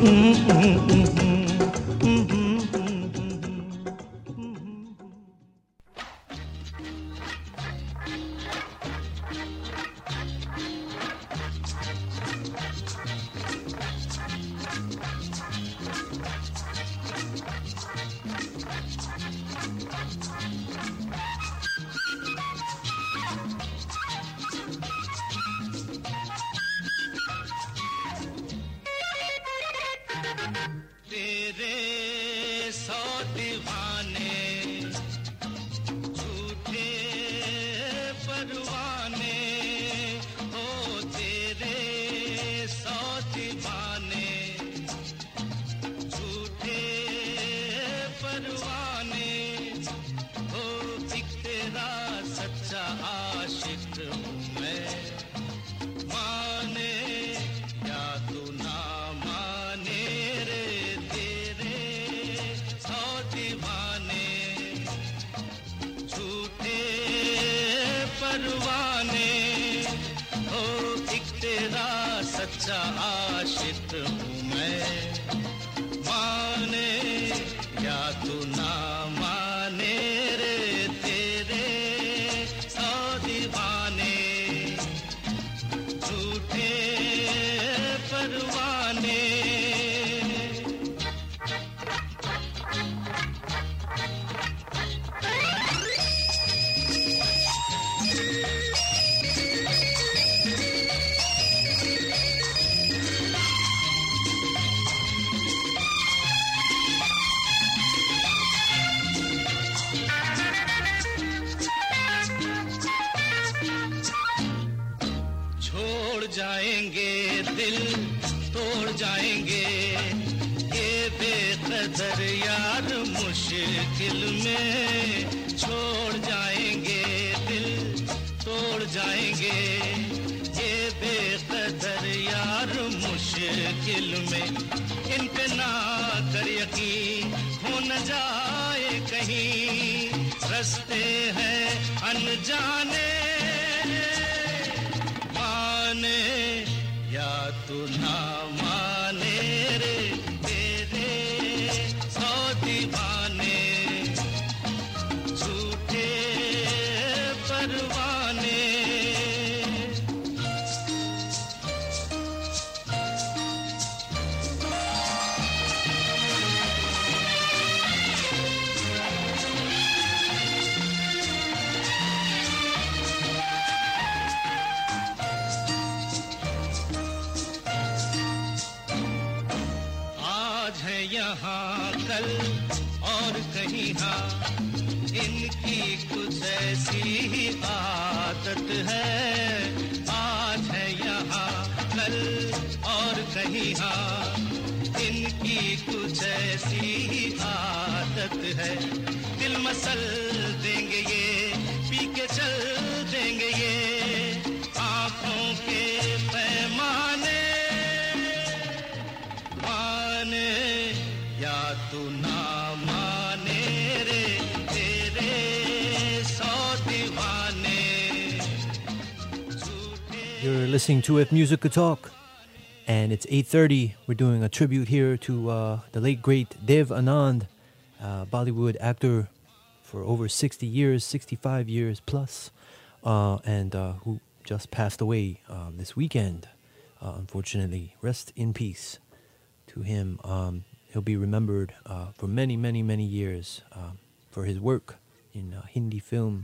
Listening to If Music Could Talk, and it's eight thirty. We're doing a tribute here to uh, the late great Dev Anand, uh, Bollywood actor for over sixty years, sixty-five years plus, uh, and uh, who just passed away uh, this weekend. Uh, unfortunately, rest in peace to him. Um, he'll be remembered uh, for many, many, many years uh, for his work in uh, Hindi film.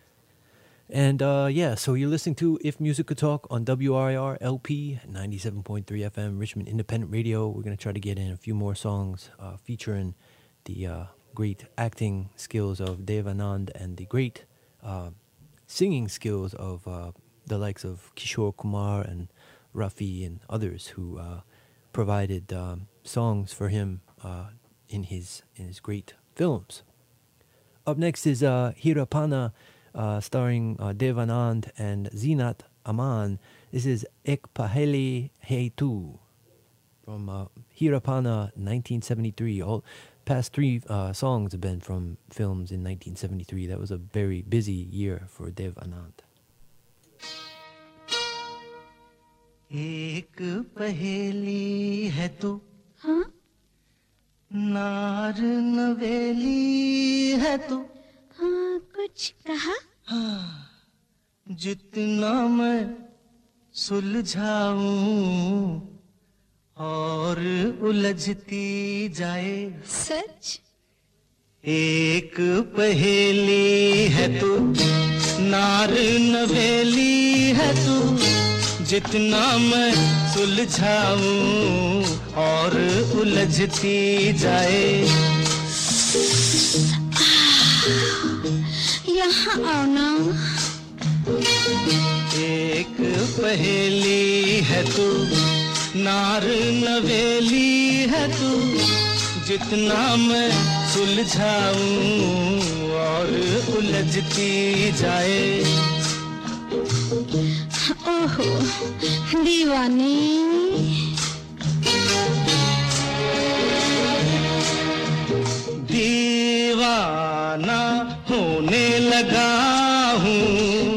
And uh, yeah, so you're listening to If Music Could Talk on W R I R L P ninety-seven point three F M, Richmond Independent Radio. We're going to try to get in a few more songs uh, featuring the uh, great acting skills of Dev Anand and the great uh, singing skills of uh, the likes of Kishore Kumar and Rafi and others who uh, provided um, songs for him uh, in his in his great films. Up next is uh, Hirapana, Uh, starring uh, Dev Anand and Zeenat Aman. This is Ek Pahele Hai Tu from uh, Hirapana nineteen seventy-three. All past three uh, songs have been from films in nineteen seventy-three. That was a very busy year for Dev Anand. एक पहेली है तू, हाँ? नार नवेली है तू, हाँ, कुछ कहा? हाँ, जितना मैं सुलझाऊं और उलझती जाए। सच? एक पहेली है तू, नार नवेली है तू, जितना मैं सुलझाऊं और उलझती जाए। यहाँ आओ ना। एक पहेली है तू, नार नवेली है तू, जितना मैं सुलझाऊं और उलझती जाए। ओहो दीवानी, दीवाना होने लगा हूँ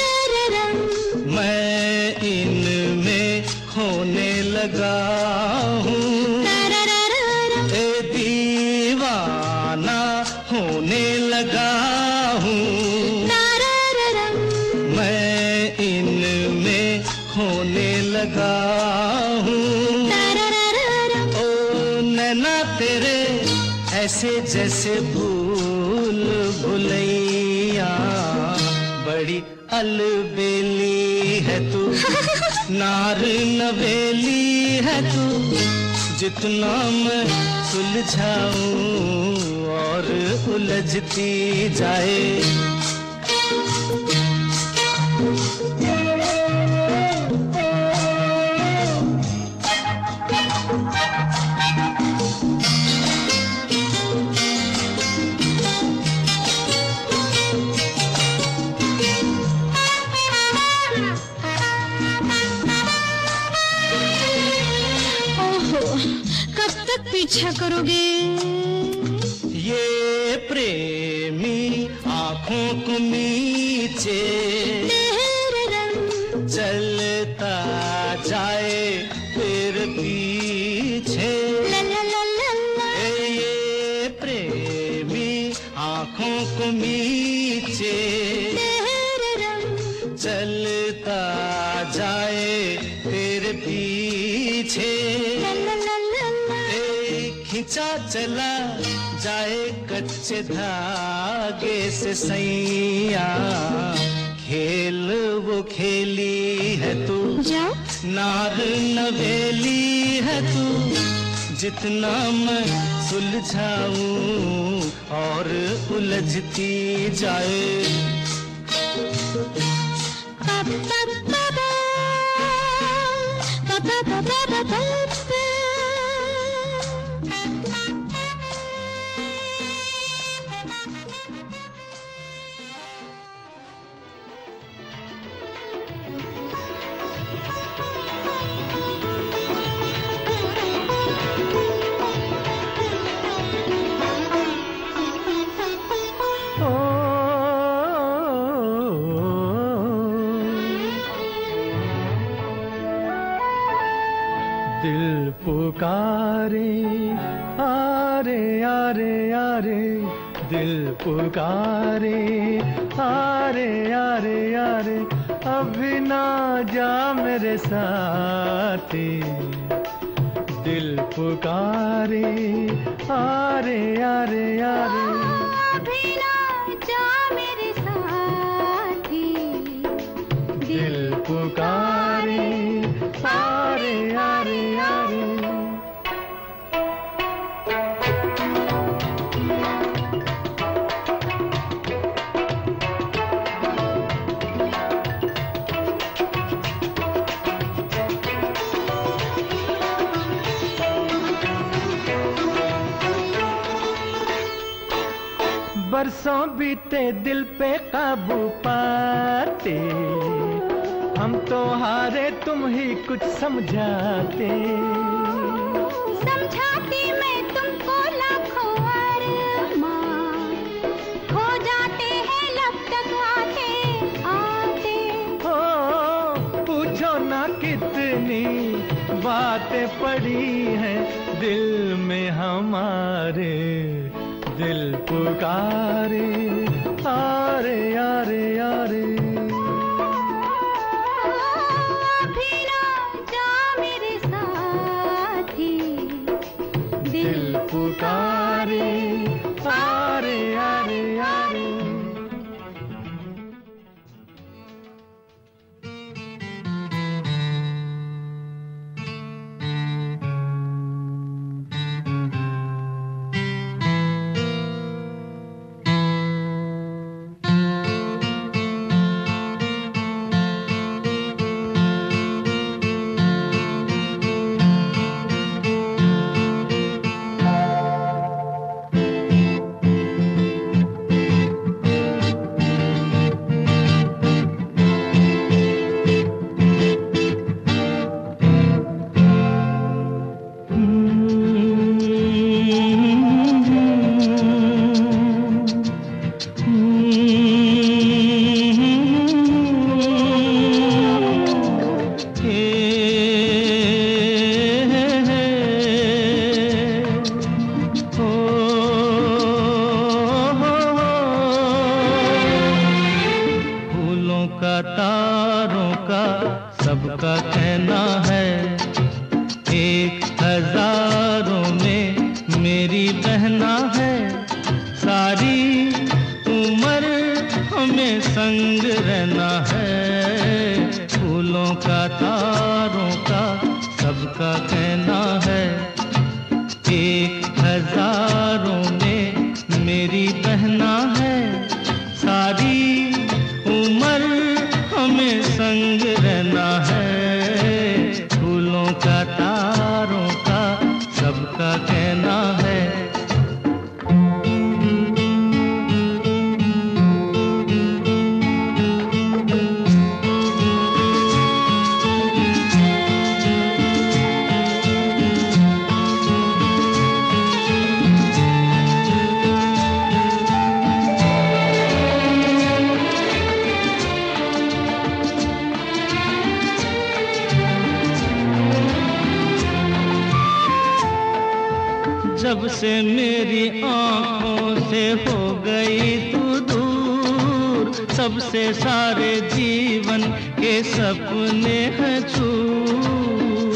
मैं, इनमें खोने लगा हूँ। ए दीवाना होने लगा हूँ मैं, इनमें खोने लगा हूँ। ओ नैना तेरे ऐसे जैसे भूल भुलैया, बड़ी अलबेली है तू, नार नवेली है तू, जितना मैं सुलझाऊं और उलझती जाए। पीछा करोगे? ये प्रेमी आँखों को नीचे चलता जाए फिर पीछे। ए ये प्रेमी आँखों को नीचे चलता जाए फिर पीछे। खिंचा चला जाए कच्चे धागे से सैया, खेल वो खेली है तू, नार नवेली है तू, जितना मैं सुलझाऊं और उलझती जाए। दिल पुकारे आरे आरे आरे, दिल पुकारे आरे आरे आरे, अभी ना जा मेरे साथी। दिल पुकारे आरे आरे आरे, अभी ना जा मेरे साथी। दिल पुकारे आरे आरे आरे। बरसों बीते दिल पे काबू पाते, हम तो हारे तुम ही कुछ समझाते। समझाती मैं तुमको लाखों पूछो ना कितनी बातें पड़ी हैं दिल में हमारे, दिल पुकारे आरे आरे आरे। अभी ना जा मेरे साथी, दिल पुकारे आरे आरे आरे। जब से मेरी आँखों से हो गई तू दूर, तब से सारे जीवन के सपने हैं चूर।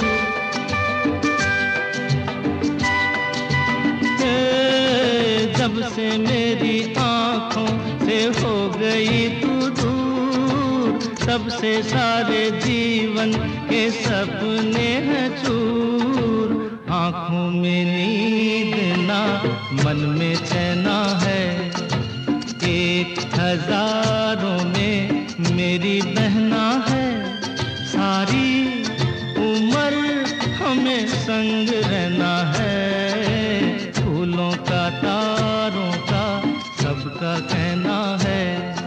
जब से मेरी आँखों से हो गई तू दूर, तब से सारे जीवन के सपने हैं चूर। आँखों में नींद ना, मन में चैना है, एक हजारों में मेरी बहना है। सारी उम्र हमें संग रहना है, फूलों का तारों का सबका कहना है।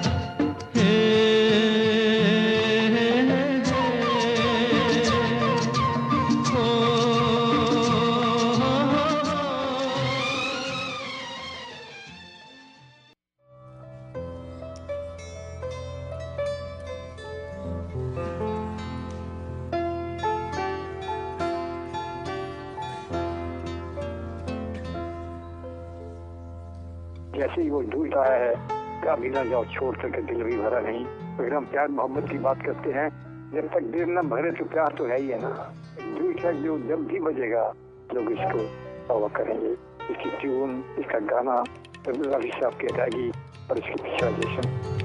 जैसे ही वो ढूंढता है कभी ना जाओ छोड़ करके दिल भी भरा नहीं। फिर हम प्यार मोहब्बत की बात करते हैं, जब तक दिल न भरे तो प्यार तो है ही है ना। दूसरा जो जब भी बजेगा लोग इसको तौबा करेंगे। इसकी ट्यून, इसका गाना रफी साहब की अदायगी और इसकी पिक्चराइजेशन।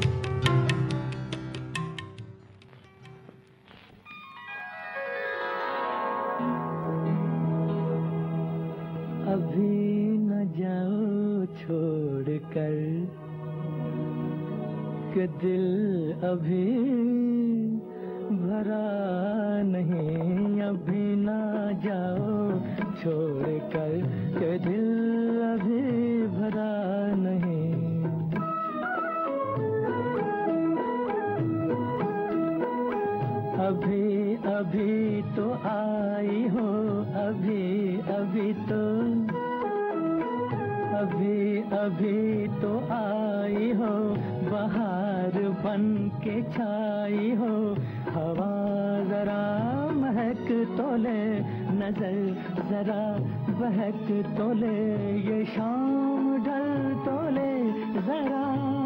अभी न जाओ छोड़ कर के दिल अभी भरा नहीं। अभी ना जाओ छोड़ कर के दिल अभी भरा नहीं। अभी अभी तो आई हो, अभी अभी तो अभी अभी तो आई हो, बहार बन के छाई हो। हवा ले नजर जरा बहक तो ले ये शाम ढल तो ले जरा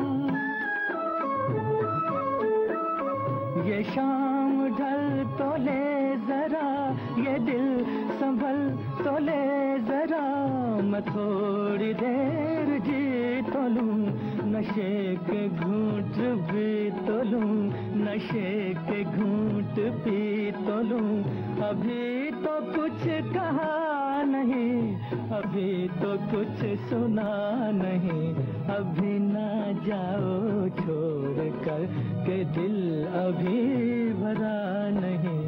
ये शाम ढल तो ले जरा ये दिल संभल तो ले जरा मैं थोड़ी देर जी तो लूं नशे के घूंट भी तो लूं नशे के घूंट पी तो लूं अभी तो कुछ कहा नहीं अभी तो कुछ सुना नहीं अभी ना जाओ छोड़ कर के दिल अभी भरा नहीं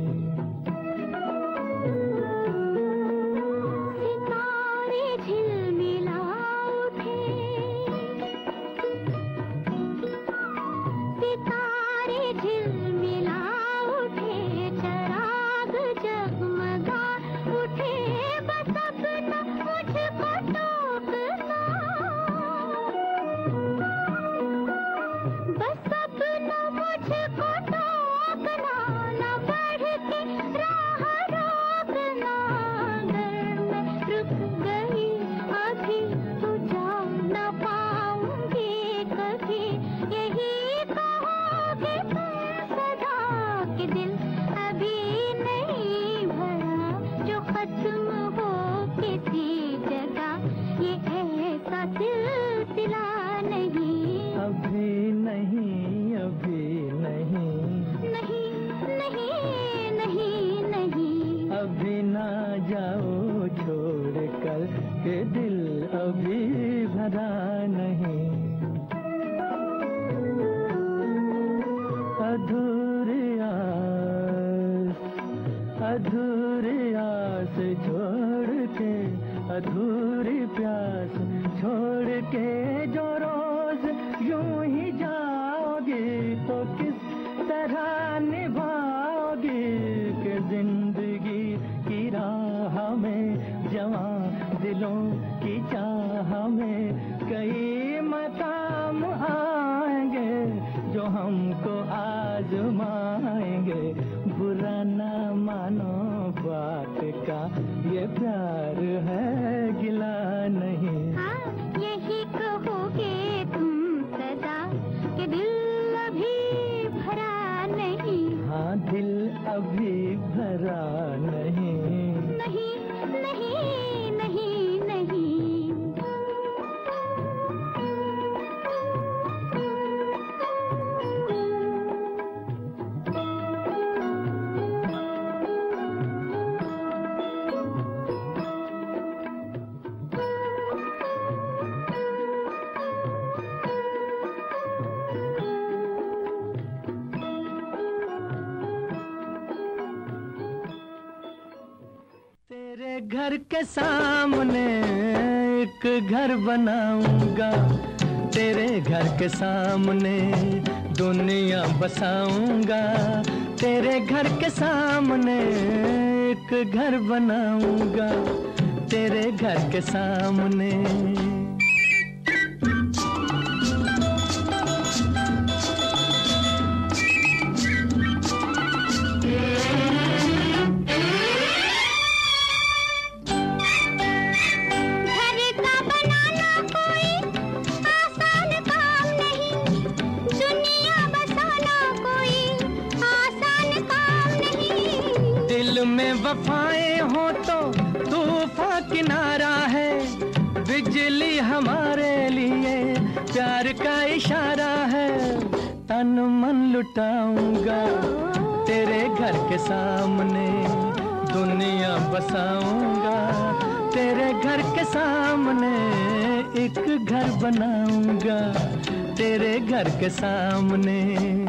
सितारे झिलमिला उठे सितारे झिलमिला उठे चराग जगमगा उठे बस अपना मुझको टोकना बस अपना मुझको टोकना न बढ़ के राह रोकना अगर मैं रुक गई अभी तो जा न पाऊंगी कभी यही कहोगे तुम सदा कि दिल अभी नहीं भरा जो खत्म हो किसी जगह ये ऐसा सिलसिला नहीं अभी नहीं अभी नहीं नहीं नहीं नहीं नहीं अभी ना जाओ छोड़ कर के दिल अभी भरा नहीं अधूरी आस अधूरी आस छोड़ के अधूरी प्यास छोड़ के जो रोज यूं ही जाओगी तो किस तरह निभाओगी कि जिंदगी की राह में जवां दिलों की चाह में कई मकाम आएंगे जो हमको आजमाएंगे बुरा ना मानो बात का ये प्यार है गिला नहीं हाँ यही कहोगे तुम सदा कि दिल अभी भरा नहीं हाँ दिल अभी भरा नहीं नहीं नहीं नहीं नहीं घर के सामने एक घर बनाऊंगा तेरे घर के सामने दुनिया बसाऊंगा तेरे घर के सामने एक घर बनाऊंगा तेरे घर के सामने वफाएं हो तो तूफान किनारा है बिजली हमारे लिए प्यार का इशारा है तन मन लुटाऊंगा तेरे घर के सामने दुनिया बसाऊंगा तेरे घर के सामने एक घर बनाऊंगा तेरे घर के सामने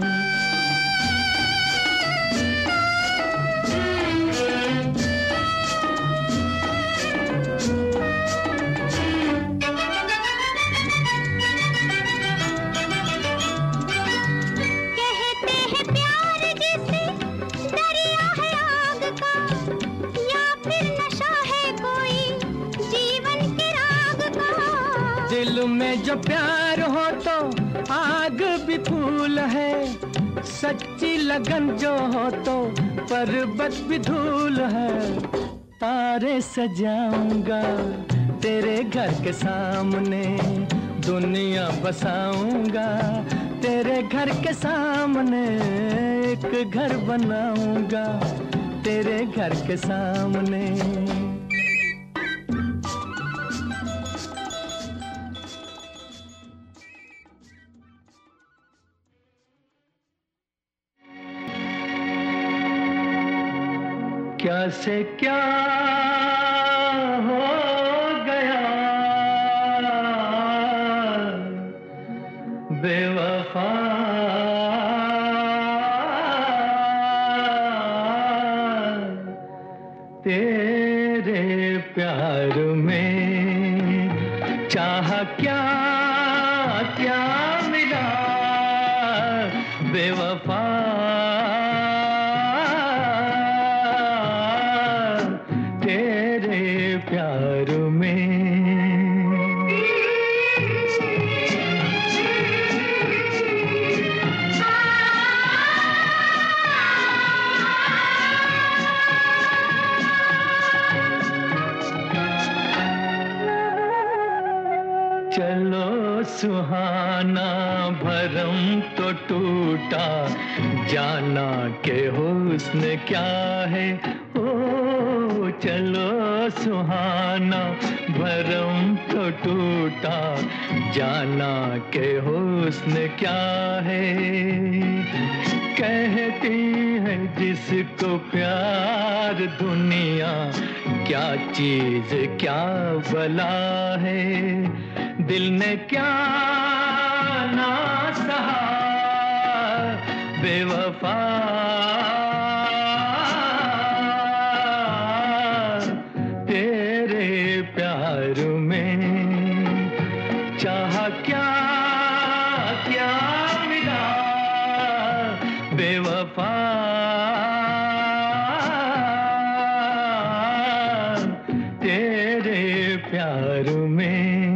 में जो प्यार हो तो आग भी फूल है सच्ची लगन जो हो तो पर्वत भी धूल है, तारे सजाऊंगा तेरे घर के सामने, दुनिया बसाऊंगा तेरे घर के सामने, एक घर बनाऊंगा तेरे घर के सामने। क्या से क्या हो गया बेवफा, तेरे प्यार में चाहा क्या क्या मिला बेवफा, प्यार में। चलो सुहाना भरम तो टूटा, जाना के हुस्न क्या है, ओ चलो सुहाना भरम तो टूटा, जाना के हुस्न क्या है। कहती है जिसको प्यार दुनिया, क्या चीज क्या भला है, दिल ने क्या ना सहा बेवफा, तेरे प्यार में चाहा क्या क्या मिला बेवफा, तेरे प्यार में।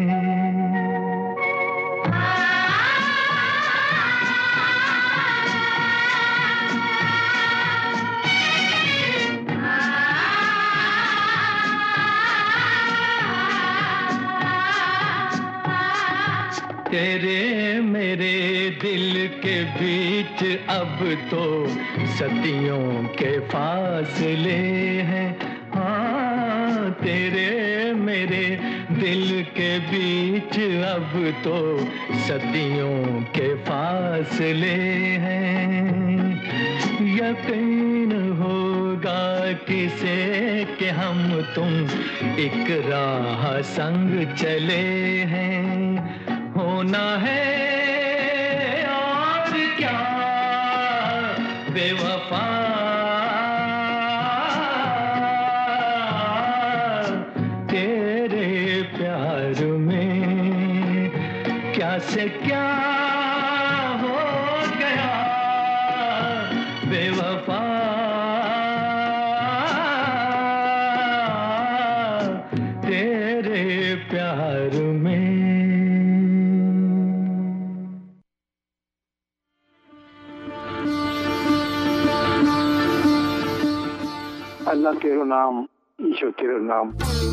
तेरे मेरे दिल के बीच अब तो सदियों के फासले हैं, हाँ तेरे मेरे दिल के बीच अब तो सदियों के फासले हैं। यकीन होगा किसे कि हम तुम एक राह संग चले हैं, होना है और क्या बेवफा, तेरे प्यार में क्या से क्या हो गया बेवफा, तेरे प्यार में। अल्लाह तेरो नाम, ईशो तेरो नाम,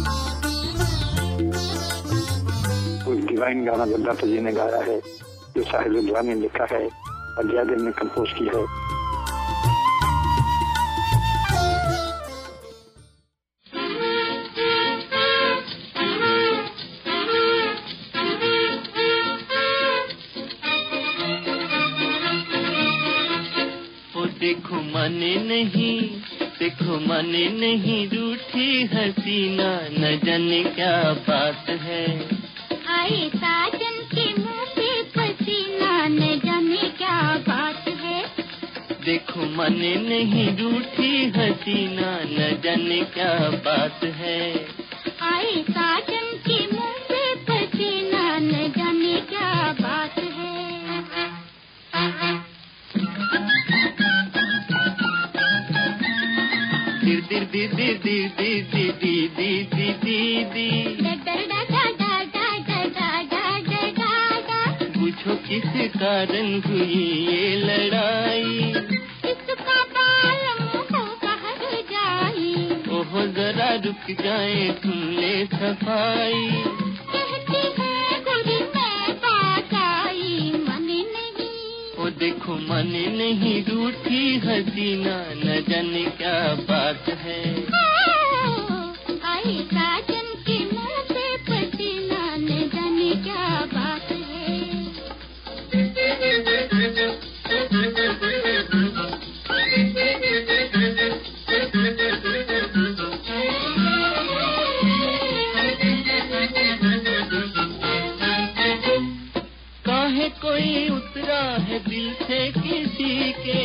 कोई डिवाइन गाना जो दत्त जी ने गाया है, जो साहिल दुआ ने लिखा है और जियादिन ने कंपोज की है। देखो माने नहीं, देखो माने नहीं रूठी हसीना, न जाने क्या बात है। आए साजन के मुंह पे पसीना, न जाने क्या बात है। देखो माने नहीं रूठी हसीना, न जाने क्या बात है। आए साजन के मुंह पे पसीना, न जाने क्या बात है। दिर दिर दिर दिर दिर दिर दिर दिर दिर दिर दिर दिर पूछो किस कारण हुई ये लड़ाई, इसका बाल मुंह हो जरा रुक जाए तुमने सफाई कहती है गोरी मैं बात आई मने नहीं ओ देखो मने नहीं रूठी हसीना न जाने क्या बात है आई साजन के मुंह से पसीना न जाने क्या बात है काहे कोई उतरा है दिल से किसी के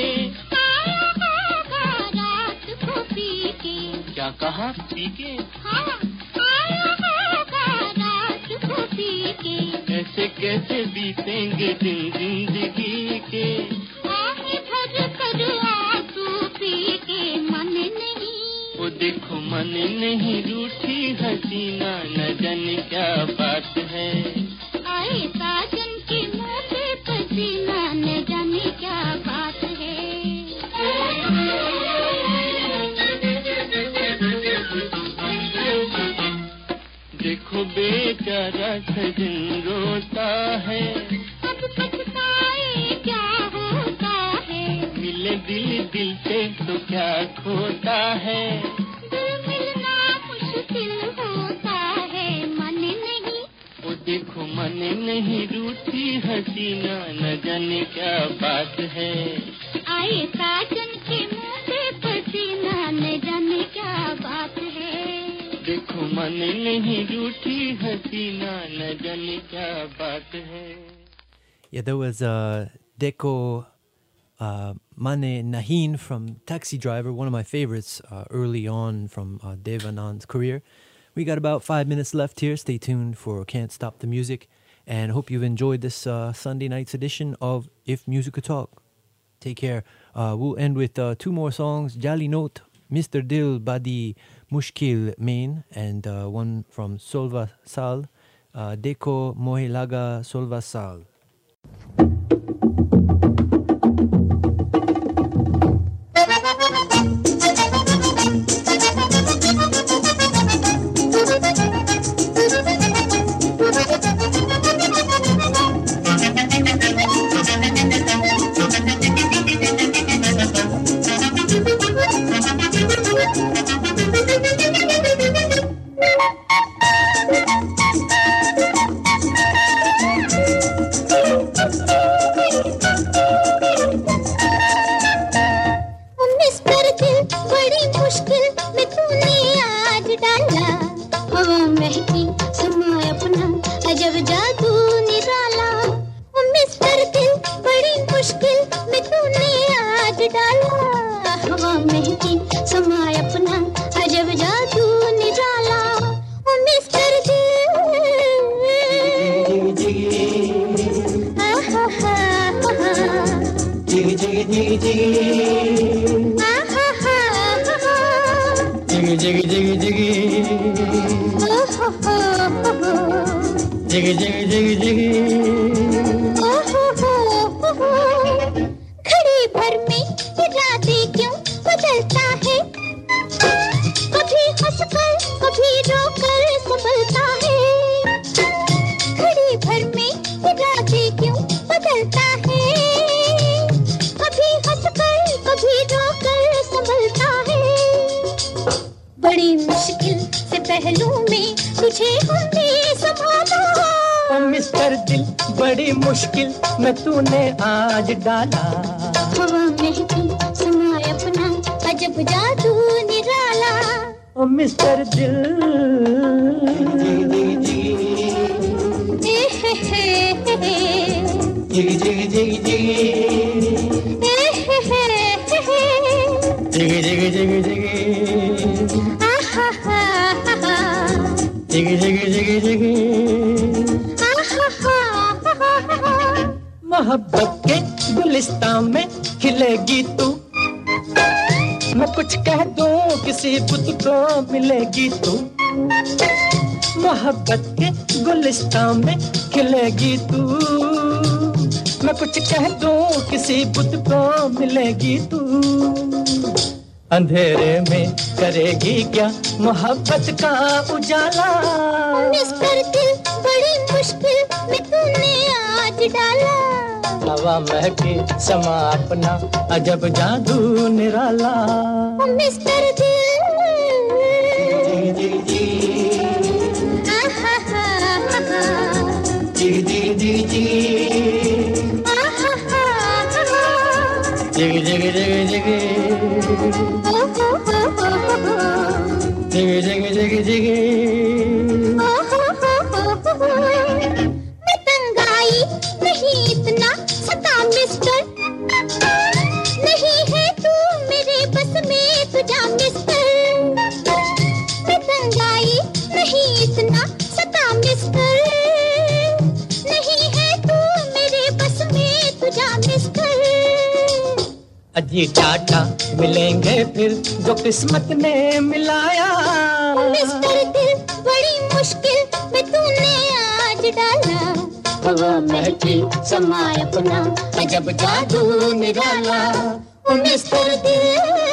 रात को पी के क्या कहा पी के हाँ आया होगा रात को पी के ऐसे कैसे बीतेंगे दिन जिंदगी के आहे भर कर आंसू पी के मन नहीं वो देखो मन नहीं रूठी हसीना न जाने क्या बात है आए साजन के मुंह से पसीना न जाने क्या बात है देखो बेचारा सजन रोता है अब पछताए क्या होता है मिले दिल दिल से तो क्या खोता है दिल मिलना मुश्किल होता है मन नहीं वो देखो मन नहीं रूठी हसीना न जाने क्या बात है आए साजन के मुंह से पसीना न जाने क्या बात है देखो मन नहीं रूठी हसीना न जाने क्या बात है Yeah, there was uh, Deko uh, Mane Nahin from Taxi Driver, one of my favorites uh, early on from uh, Devanand's career. We got about five minutes left here. Stay tuned for Can't Stop the Music. And hope you've enjoyed this uh, Sunday night's edition of If Music Could Talk. Take care. Uh, we'll end with uh, two more songs. Jali Note, Mister Dil Badi Mushkil Main, and uh, one from Solva Sal, uh, Deko Mohe Laga Solva Sal. मोहब्बत के गुलिस्तान में खिलेगी तू, मैं कुछ कह दूं किसी बुत को मिलेगी तू। मोहब्बत के गुलिस्तान में खिलेगी तू, मैं कुछ कह दूं किसी बुत को मिलेगी तू। अंधेरे में करेगी क्या मोहब्बत का उजाला। मिस्टर दिल बड़ी मुश्किल में तूने आज डाला। हवा महकी समा अपना अजब जादू निराला। मिस्टर दिल जी जी जी जी जी जी जिग जिग जिग जिग जिग जिग जिग जिग मैं तंग आई नहीं इतना सता मिस्टर। नहीं है तू मेरे बस में तुझा मिस्टर। मैं तंग आई नहीं इतना सता मिस्टर। नहीं है तू मेरे बस में तुझा मिस्टर। अजी टाटा मिलेंगे फिर जो किस्मत ने मिलाया। मिस्टर दिल बड़ी मुश्किल में तूने आज डाला। हवा महकी समा अपना अजब जादू निराला। ओ मिस्टर दिल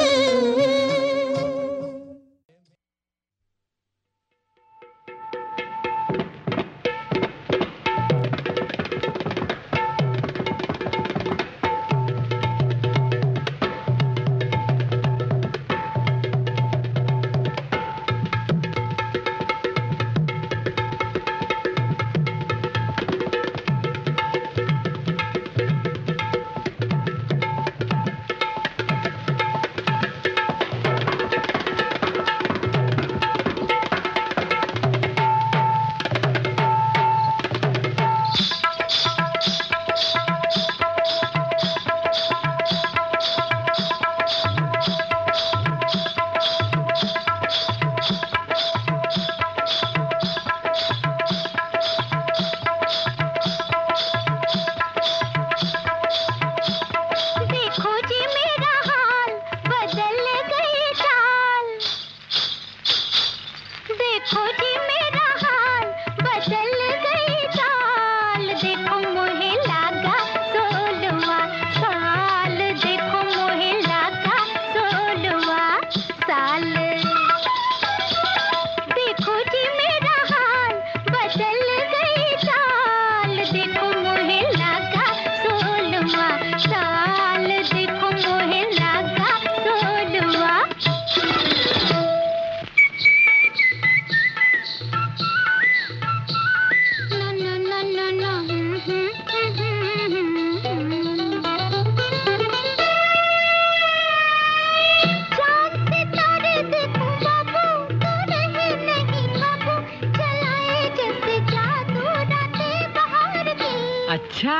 अच्छा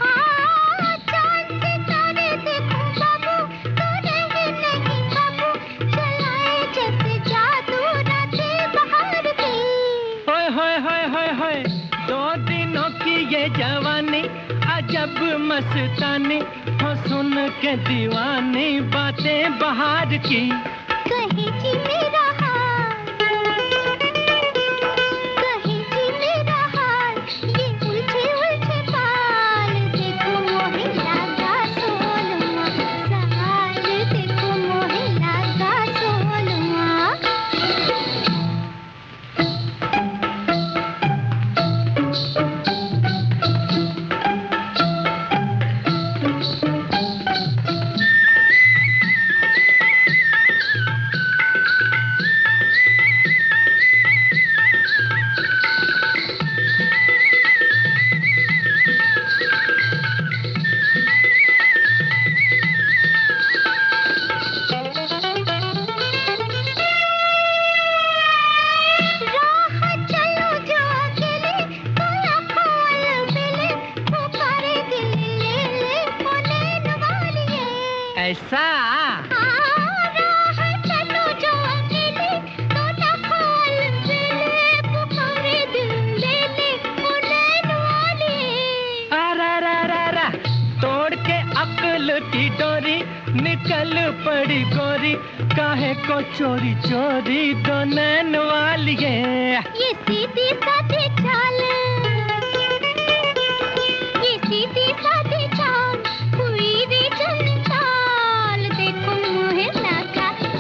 जवानी अजब मस्तानी हो सुन के दीवानी बातें बहार की। कहीं जी मेरा हाल कहीं जी मेरा हाल ये उलझे उलझे बाल देखो मोहे लगा सोलवा साल देखो मोहे लगा सोलवा। ऐसा तोड़ के अक्ल की डोरी निकल पड़ी गोरी काहे को चोरी चोरी दो नैन वाली ये सीधी साधी चाल ये सीधी साधी चाल हुई रे चंचाल देखो मोहे लगा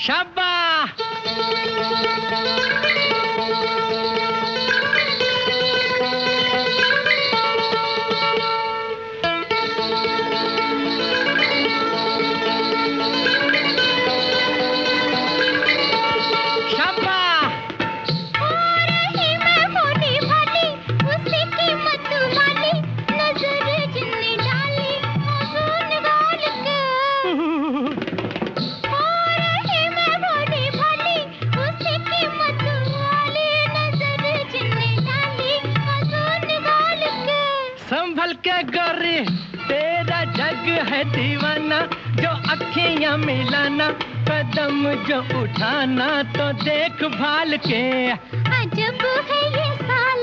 शाबाश है दीवाना जो अखियां मिलाना कदम जो उठाना तो देख भाल के अजब है ये साल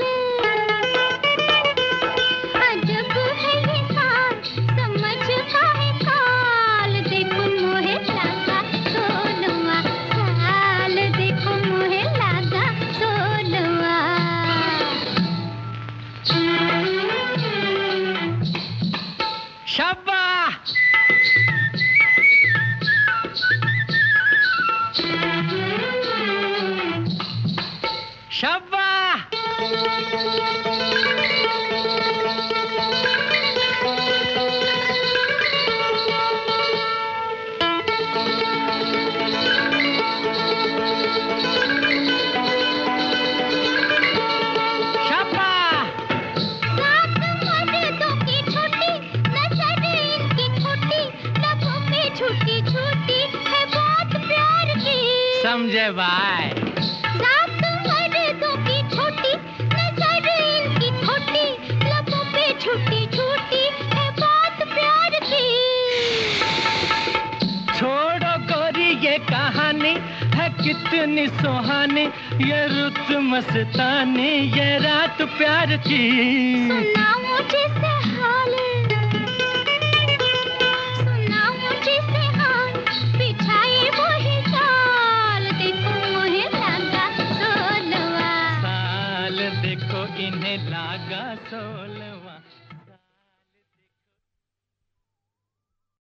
अजब है ये साल समझ का है काल देखो मोहे लगा सोलवा साल देखो मोहे लगा सोलवा शाबाश शाबाश समझे भाई रात मर्दों की छोटी नजर इनकी खोटी लबों पे छूटी छूटी है बात प्यार की छोड़ो गोरी ये कहानी है कितनी सुहानी ये रुत मस्तानी ये रात प्यार की सुना मुझे से हाल सुना मुझे से हाल बिछाए वही देखो इन्हें लागा सोलवा